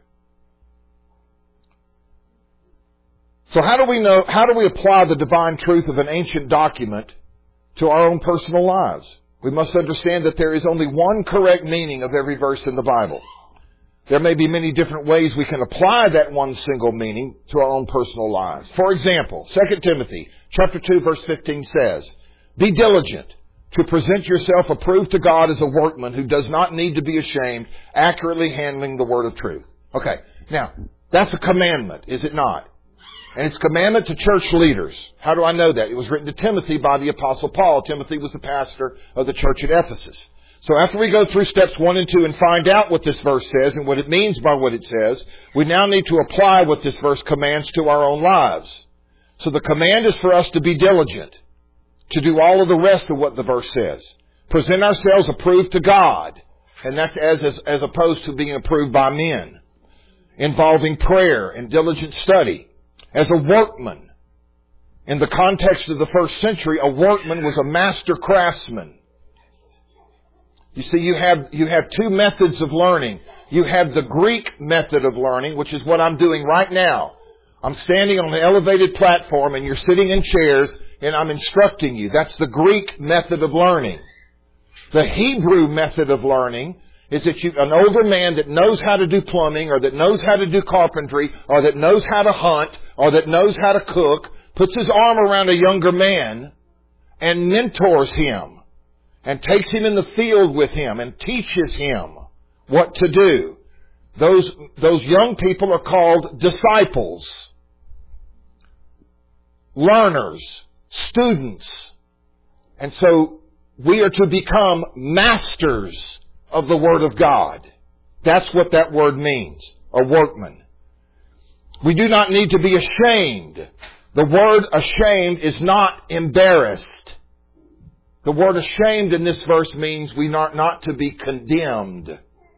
A: So how do we apply the divine truth of an ancient document to our own personal lives? We must understand that there is only one correct meaning of every verse in the Bible. There may be many different ways we can apply that one single meaning to our own personal lives. For example, 2 Timothy chapter 2 verse 15 says, "Be diligent to present yourself approved to God as a workman who does not need to be ashamed, accurately handling the word of truth." Okay, now, that's a commandment, is it not? And it's a commandment to church leaders. How do I know that? It was written to Timothy by the Apostle Paul. Timothy was the pastor of the church at Ephesus. So after we go through steps 1 and 2 and find out what this verse says and what it means by what it says, we now need to apply what this verse commands to our own lives. So the command is for us to be diligent, to do all of the rest of what the verse says. Present ourselves approved to God. And that's as opposed to being approved by men. Involving prayer and diligent study. As a workman. In the context of the first century, a workman was a master craftsman. You see, you have two methods of learning. You have the Greek method of learning, which is what I'm doing right now. I'm standing on an elevated platform and you're sitting in chairs and I'm instructing you. That's the Greek method of learning. The Hebrew method of learning is that an older man that knows how to do plumbing or that knows how to do carpentry or that knows how to hunt or that knows how to cook puts his arm around a younger man and mentors him and takes him in the field with him and teaches him what to do. Those young people are called disciples, learners, students. And so we are to become masters of the Word of God. That's what that word means, a workman. We do not need to be ashamed. The word ashamed is not embarrassed. The word ashamed in this verse means we are not to be condemned.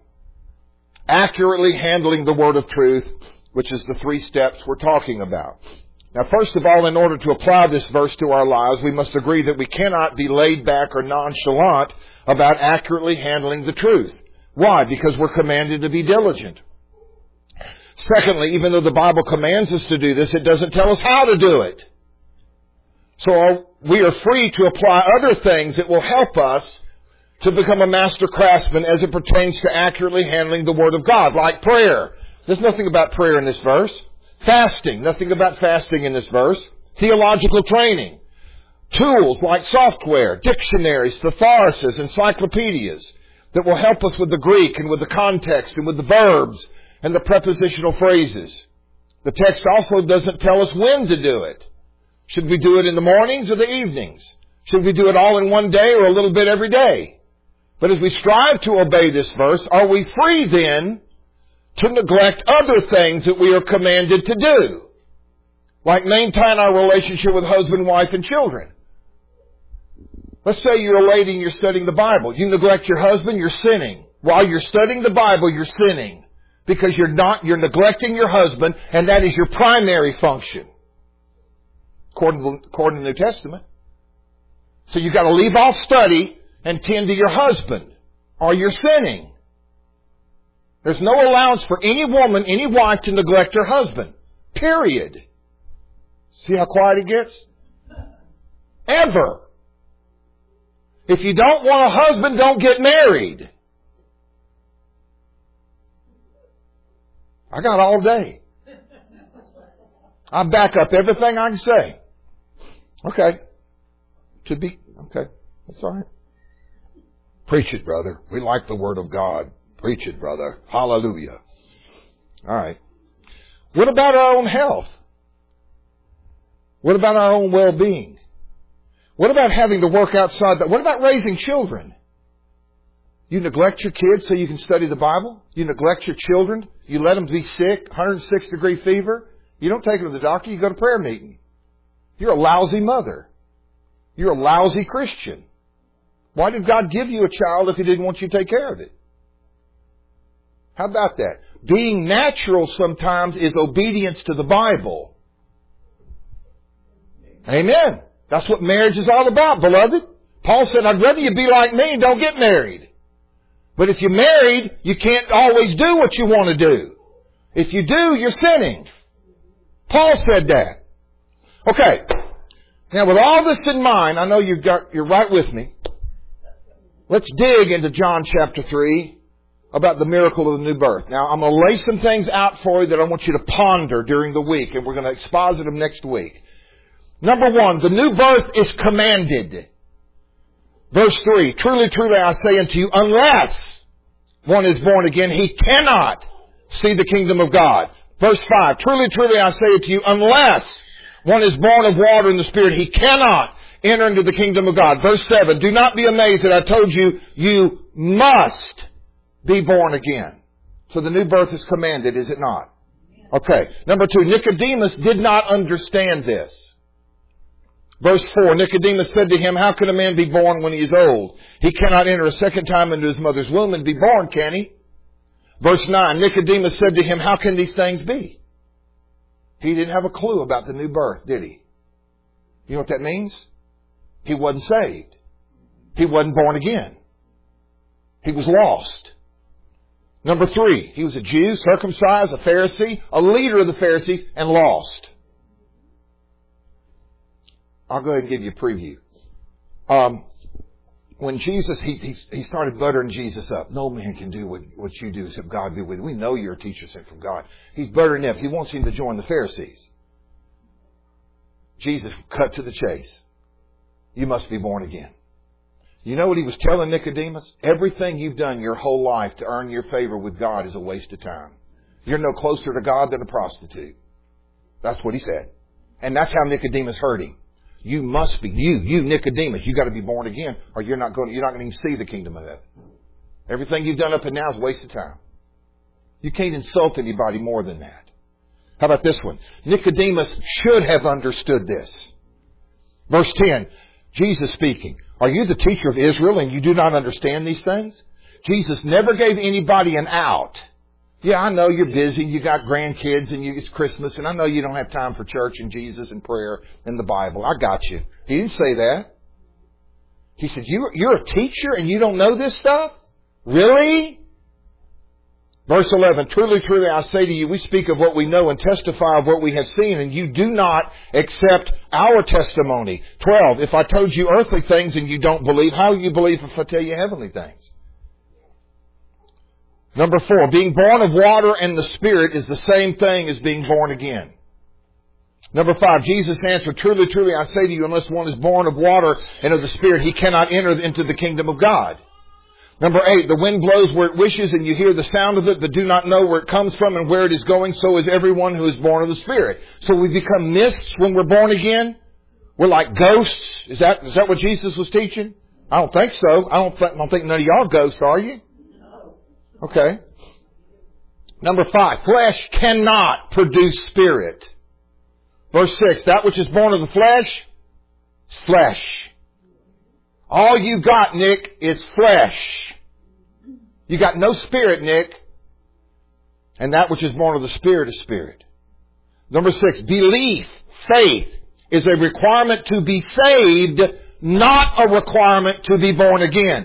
A: Accurately handling the word of truth, which is the 3 steps we're talking about. Now, first of all, in order to apply this verse to our lives, we must agree that we cannot be laid back or nonchalant about accurately handling the truth. Why? Because we're commanded to be diligent. Secondly, even though the Bible commands us to do this, it doesn't tell us how to do it. So we are free to apply other things that will help us to become a master craftsman as it pertains to accurately handling the Word of God, like prayer. There's nothing about prayer in this verse. Fasting, nothing about fasting in this verse. Theological training. Tools like software, dictionaries, thesauruses, encyclopedias that will help us with the Greek and with the context and with the verbs and the prepositional phrases. The text also doesn't tell us when to do it. Should we do it in the mornings or the evenings? Should we do it all in one day or a little bit every day? But as we strive to obey this verse, are we free then to neglect other things that we are commanded to do? Like maintain our relationship with husband, wife, and children. Let's say you're a lady and you're studying the Bible. You neglect your husband, you're sinning. While you're studying the Bible, you're sinning. Because you're neglecting your husband, and that is your primary function. According to the New Testament. So you've got to leave off study and tend to your husband, or you're sinning. There's no allowance for any woman, any wife to neglect her husband. Period. See how quiet it gets? Ever. If you don't want a husband, don't get married. I got all day. I back up everything I can say. Okay. Okay. That's all right. Preach it, brother. We like the Word of God. Preach it, brother. Hallelujah. All right. What about our own health? What about our own well-being? What about having to work outside? What about raising children? You neglect your kids so you can study the Bible? You neglect your children? You let them be sick, 106-degree fever? You don't take them to the doctor, you go to prayer meeting. You're a lousy mother. You're a lousy Christian. Why did God give you a child if He didn't want you to take care of it? How about that? Being natural sometimes is obedience to the Bible. Amen. That's what marriage is all about, beloved. Paul said, I'd rather you be like me and don't get married. But if you're married, you can't always do what you want to do. If you do, you're sinning. Paul said that. Okay. Now with all this in mind, I know you're right with me. Let's dig into John chapter 3 about the miracle of the new birth. Now I'm going to lay some things out for you that I want you to ponder during the week, and we're going to exposit them next week. Number one, the new birth is commanded. Verse 3, truly, truly, I say unto you, unless one is born again, he cannot see the kingdom of God. Verse 5, truly, truly, I say unto you, unless one is born of water and the Spirit, he cannot enter into the kingdom of God. Verse 7, do not be amazed that I told you, you must be born again. So the new birth is commanded, is it not? Okay. Number 2, Nicodemus did not understand this. Verse 4, Nicodemus said to him, how can a man be born when he is old? He cannot enter a second time into his mother's womb and be born, can he? Verse 9, Nicodemus said to him, how can these things be? He didn't have a clue about the new birth, did he? You know what that means? He wasn't saved. He wasn't born again. He was lost. Number 3, he was a Jew, circumcised, a Pharisee, a leader of the Pharisees, and lost. I'll go ahead and give you a preview. When Jesus, he started buttering Jesus up. No man can do what you do except God be with you. We know you're a teacher sent from God. He's buttering him. He wants him to join the Pharisees. Jesus cut to the chase. You must be born again. You know what he was telling Nicodemus? Everything you've done your whole life to earn your favor with God is a waste of time. You're no closer to God than a prostitute. That's what he said. And that's how Nicodemus heard him. You must be, you Nicodemus, you got to be born again, or you're not going to even see the kingdom of heaven. Everything you've done up to now is a waste of time. You can't insult anybody more than that. How about this one? Nicodemus should have understood this. Verse 10, Jesus speaking, are you the teacher of Israel and you do not understand these things? Jesus never gave anybody an out. Yeah, I know you're busy, you got grandkids, and it's Christmas, and I know you don't have time for church and Jesus and prayer and the Bible. I got you. He didn't say that. He said, you're a teacher and you don't know this stuff? Really? Verse 11, truly, truly, I say to you, we speak of what we know and testify of what we have seen, and you do not accept our testimony. 12, if I told you earthly things and you don't believe, how will you believe if I tell you heavenly things? Number 4, being born of water and the Spirit is the same thing as being born again. Number 5, Jesus answered, truly, truly, I say to you, unless one is born of water and of the Spirit, he cannot enter into the kingdom of God. Number 8, the wind blows where it wishes and you hear the sound of it, but do not know where it comes from and where it is going. So is everyone who is born of the Spirit. So we become mists when we're born again. We're like ghosts. Is that what Jesus was teaching? I don't think so. I don't think none of y'all ghosts, are you? Okay. Number 5, flesh cannot produce spirit. Verse 6, that which is born of the flesh is flesh. All you got, Nick, is flesh. You got no spirit, Nick. And that which is born of the Spirit is spirit. Number 6, belief, faith, is a requirement to be saved, not a requirement to be born again.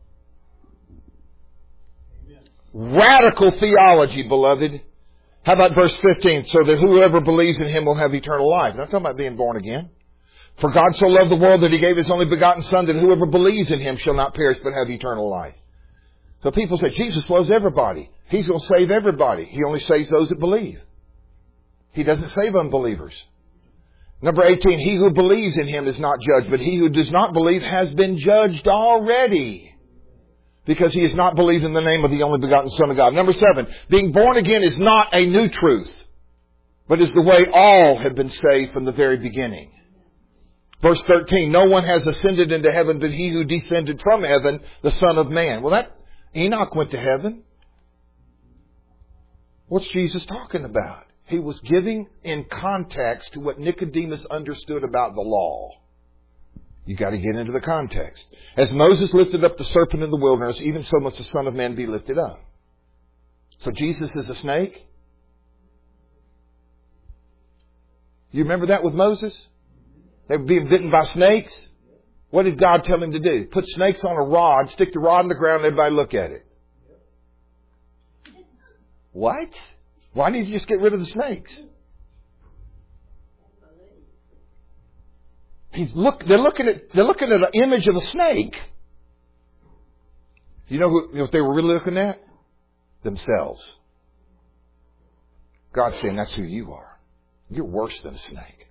A: Radical theology, beloved. How about verse 15? So that whoever believes in him will have eternal life. Not talking about being born again. For God so loved the world that he gave his only begotten Son, that whoever believes in him shall not perish but have eternal life. So people say, Jesus loves everybody. He's going to save everybody. He only saves those that believe. He doesn't save unbelievers. Number 18, he who believes in him is not judged, but he who does not believe has been judged already, because he has not believed in the name of the only begotten Son of God. Number 7, being born again is not a new truth, but is the way all have been saved from the very beginning. Verse 13, no one has ascended into heaven but he who descended from heaven, the Son of Man. Well, Enoch went to heaven. What's Jesus talking about? He was giving in context to what Nicodemus understood about the law. You got to get into the context. As Moses lifted up the serpent in the wilderness, even so must the Son of Man be lifted up. So Jesus is a snake? You remember that with Moses? They were being bitten by snakes. What did God tell him to do? Put snakes on a rod, stick the rod in the ground, and everybody look at it. What? Why didn't you just get rid of the snakes? They're looking at an image of a snake. You know what they were really looking at? Themselves. God's saying that's who you are. You're worse than a snake.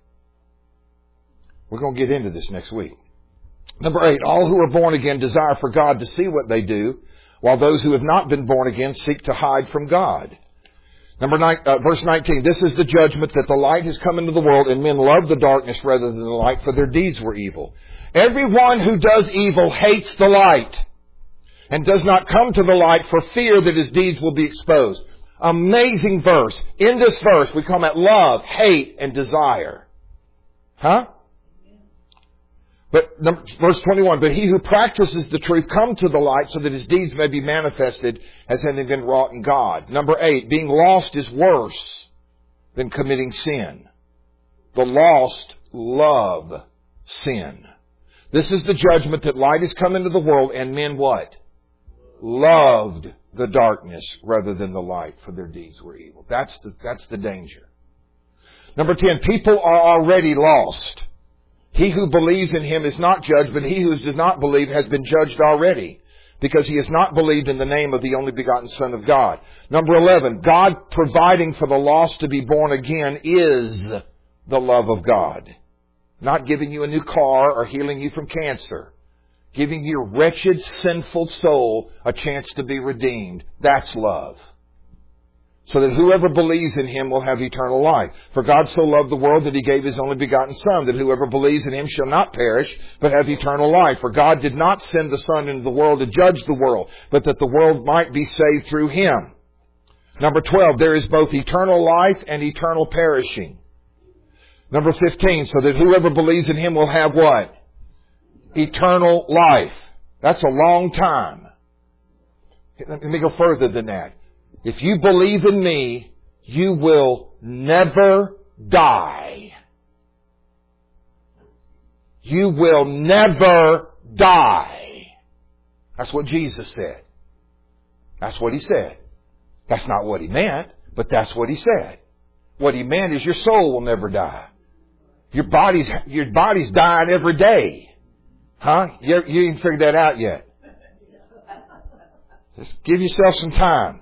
A: We're going to get into this next week. Number 8, all who are born again desire for God to see what they do, while those who have not been born again seek to hide from God. Verse 19, this is the judgment that the light has come into the world, and men love the darkness rather than the light, for their deeds were evil. Everyone who does evil hates the light, and does not come to the light for fear that his deeds will be exposed. Amazing verse. In this verse, we come at love, hate, and desire. Huh? But verse 21, but he who practices the truth come to the light so that his deeds may be manifested as having been wrought in God. Number 8, being lost is worse than committing sin. The lost love sin. This is the judgment that light has come into the world, and men what? Loved the darkness rather than the light, for their deeds were evil. That's the danger. Number 10, people are already lost. He who believes in him is not judged, but he who does not believe has been judged already, because he has not believed in the name of the only begotten Son of God. Number 11, God providing for the lost to be born again is the love of God. Not giving you a new car or healing you from cancer. Giving your wretched, sinful soul a chance to be redeemed. That's love. So that whoever believes in him will have eternal life. For God so loved the world that he gave his only begotten Son, that whoever believes in him shall not perish, but have eternal life. For God did not send the Son into the world to judge the world, but that the world might be saved through him. Number 12, there is both eternal life and eternal perishing. Number 15, so that whoever believes in him will have what? Eternal life. That's a long time. Let me go further than that. If you believe in me, you will never die. You will never die. That's what Jesus said. That's what he said. That's not what he meant, but that's what he said. What he meant is your soul will never die. Your body's dying every day. Huh? You ain't figured that out yet. Just give yourself some time.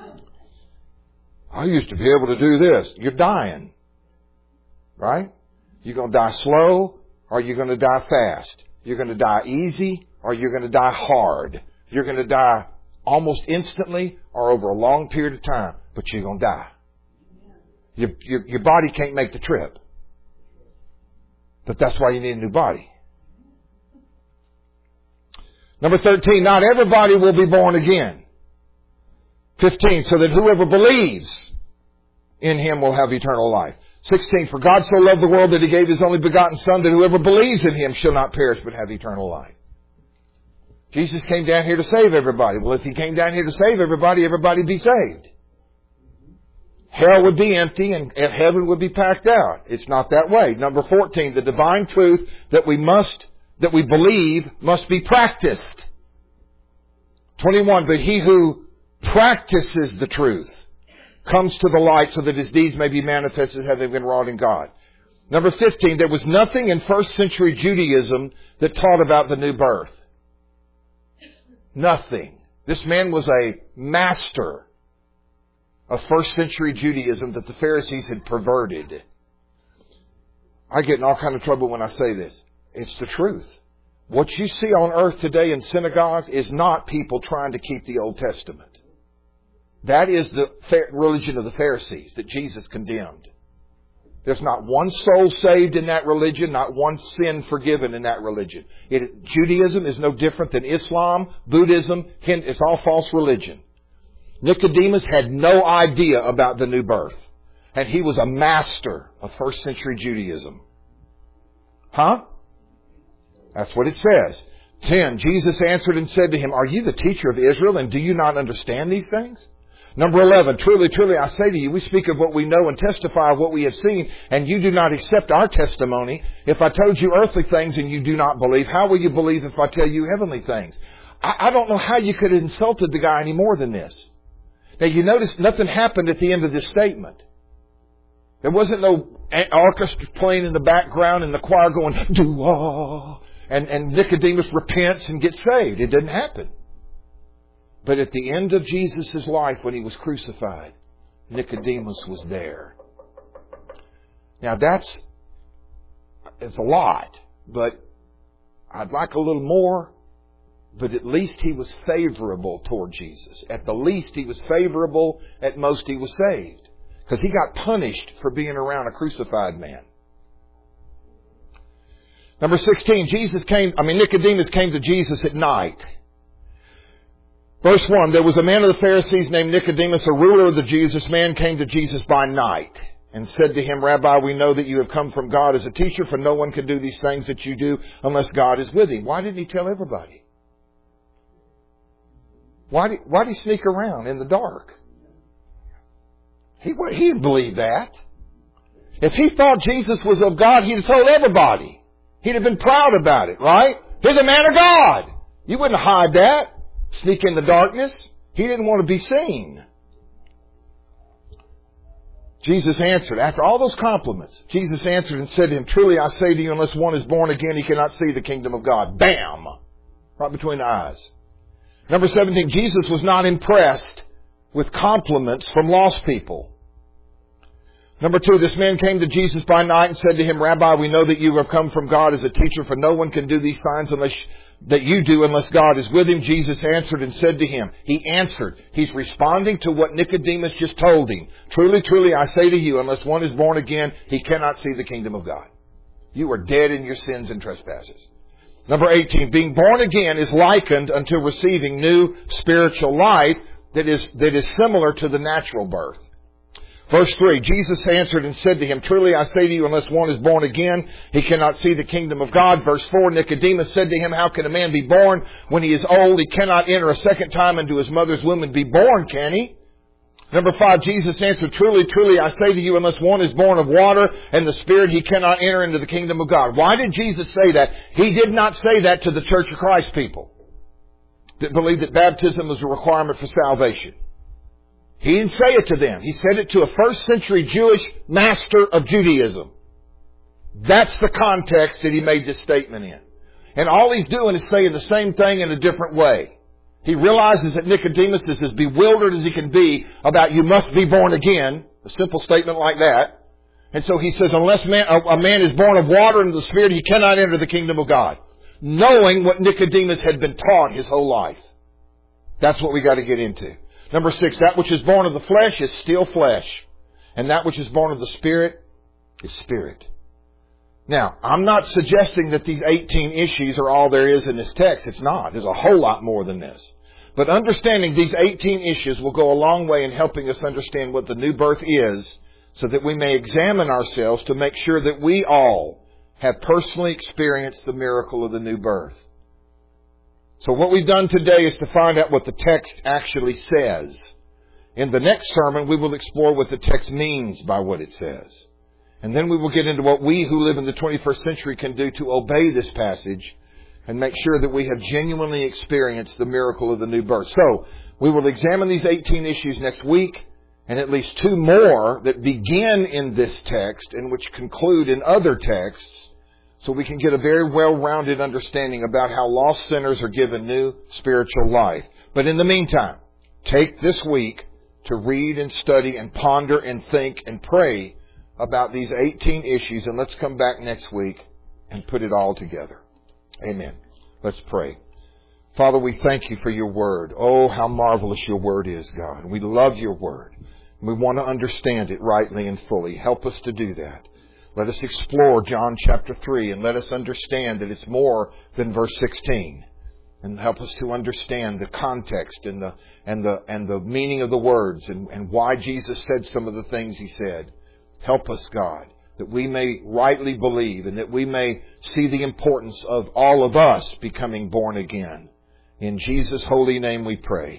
A: I used to be able to do this. You're dying. Right? You're going to die slow, or you're going to die fast. You're going to die easy, or you're going to die hard. You're going to die almost instantly or over a long period of time, but you're going to die. Your body can't make the trip. But that's why you need a new body. Number 13, not everybody will be born again. 15, so that whoever believes in him will have eternal life. 16, for God so loved the world that he gave his only begotten Son, that whoever believes in him shall not perish but have eternal life. Jesus came down here to save everybody. Well, if he came down here to save everybody, everybody would be saved. Hell would be empty and heaven would be packed out. It's not that way. Number 14, the divine truth that we believe must be practiced. 21, but he who practices the truth comes to the light so that his deeds may be manifested as having been wrought in God. Number 15, there was nothing in first century Judaism that taught about the new birth. Nothing. This man was a master of first century Judaism that the Pharisees had perverted. I get in all kind of trouble when I say this. It's the truth. What you see on earth today in synagogues is not people trying to keep the Old Testament. That is the religion of the Pharisees that Jesus condemned. There's not one soul saved in that religion, not one sin forgiven in that religion. Judaism is no different than Islam, Buddhism, Hindu. It's all false religion. Nicodemus had no idea about the new birth. And he was a master of first century Judaism. Huh? That's what it says. 10, Jesus answered and said to him, are you the teacher of Israel, and do you not understand these things? Number 11, truly, truly, I say to you, we speak of what we know and testify of what we have seen, and you do not accept our testimony. If I told you earthly things and you do not believe, how will you believe if I tell you heavenly things? I don't know how you could have insulted the guy any more than this. Now, you notice nothing happened at the end of this statement. There wasn't no orchestra playing in the background and the choir going, doo-ah, and Nicodemus repents and gets saved. It didn't happen. But at the end of Jesus' life, when He was crucified, Nicodemus was there. Now, it's a lot, but I'd like a little more. But at least he was favorable toward Jesus. At the least he was favorable. At most he was saved. Because he got punished for being around a crucified man. Number 16, Nicodemus came to Jesus at night. Verse 1, there was a man of the Pharisees named Nicodemus, a ruler of the Jews. This man came to Jesus by night and said to him, Rabbi, we know that you have come from God as a teacher, for no one can do these things that you do unless God is with him. Why didn't he tell everybody? Why did he sneak around in the dark? He didn't believe that. If he thought Jesus was of God, he'd have told everybody. He'd have been proud about it, right? He's a man of God. You wouldn't hide that. Sneak in the darkness. He didn't want to be seen. Jesus answered, after all those compliments, Jesus answered and said to him, truly I say to you, unless one is born again, he cannot see the kingdom of God. Bam! Right between the eyes. Number 17, Jesus was not impressed with compliments from lost people. Number 2, this man came to Jesus by night and said to him, Rabbi, we know that you have come from God as a teacher, for no one can do these signs that you do unless God is with him. Jesus answered and said to him, He's responding to what Nicodemus just told him. Truly, truly, I say to you, unless one is born again, he cannot see the kingdom of God. You are dead in your sins and trespasses. Number 18, being born again is likened unto receiving new spiritual life that is similar to the natural birth. Verse 3, Jesus answered and said to him, truly I say to you, unless one is born again, he cannot see the kingdom of God. Verse 4, Nicodemus said to him, how can a man be born when he is old? He cannot enter a second time into his mother's womb and be born, can he? Number 5, Jesus answered, truly, truly, I say to you, unless one is born of water and the Spirit, he cannot enter into the kingdom of God. Why did Jesus say that? He did not say that to the Church of Christ people that believed that baptism was a requirement for salvation. He didn't say it to them. He said it to a first century Jewish master of Judaism. That's the context that he made this statement in. And all he's doing is saying the same thing in a different way. He realizes that Nicodemus is as bewildered as he can be about you must be born again. A simple statement like that. And so he says, unless a man is born of water and the Spirit, he cannot enter the kingdom of God. Knowing what Nicodemus had been taught his whole life. That's what we got to get into. Number 6, that which is born of the flesh is still flesh. And that which is born of the Spirit is spirit. Now, I'm not suggesting that these 18 issues are all there is in this text. It's not. There's a whole lot more than this. But understanding these 18 issues will go a long way in helping us understand what the new birth is, so that we may examine ourselves to make sure that we all have personally experienced the miracle of the new birth. So what we've done today is to find out what the text actually says. In the next sermon, we will explore what the text means by what it says. And then we will get into what we who live in the 21st century can do to obey this passage and make sure that we have genuinely experienced the miracle of the new birth. So, we will examine these 18 issues next week, and at least 2 more that begin in this text and which conclude in other texts, so we can get a very well-rounded understanding about how lost sinners are given new spiritual life. But in the meantime, take this week to read and study and ponder and think and pray about these 18 issues, and let's come back next week and put it all together. Amen. Let's pray. Father, we thank you for your word. Oh, how marvelous your word is, God. We love your word. We want to understand it rightly and fully. Help us to do that. Let us explore John chapter 3 and let us understand that it's more than verse 16. And help us to understand the context and the meaning of the words and why Jesus said some of the things he said. Help us, God, that we may rightly believe and that we may see the importance of all of us becoming born again. In Jesus' holy name we pray.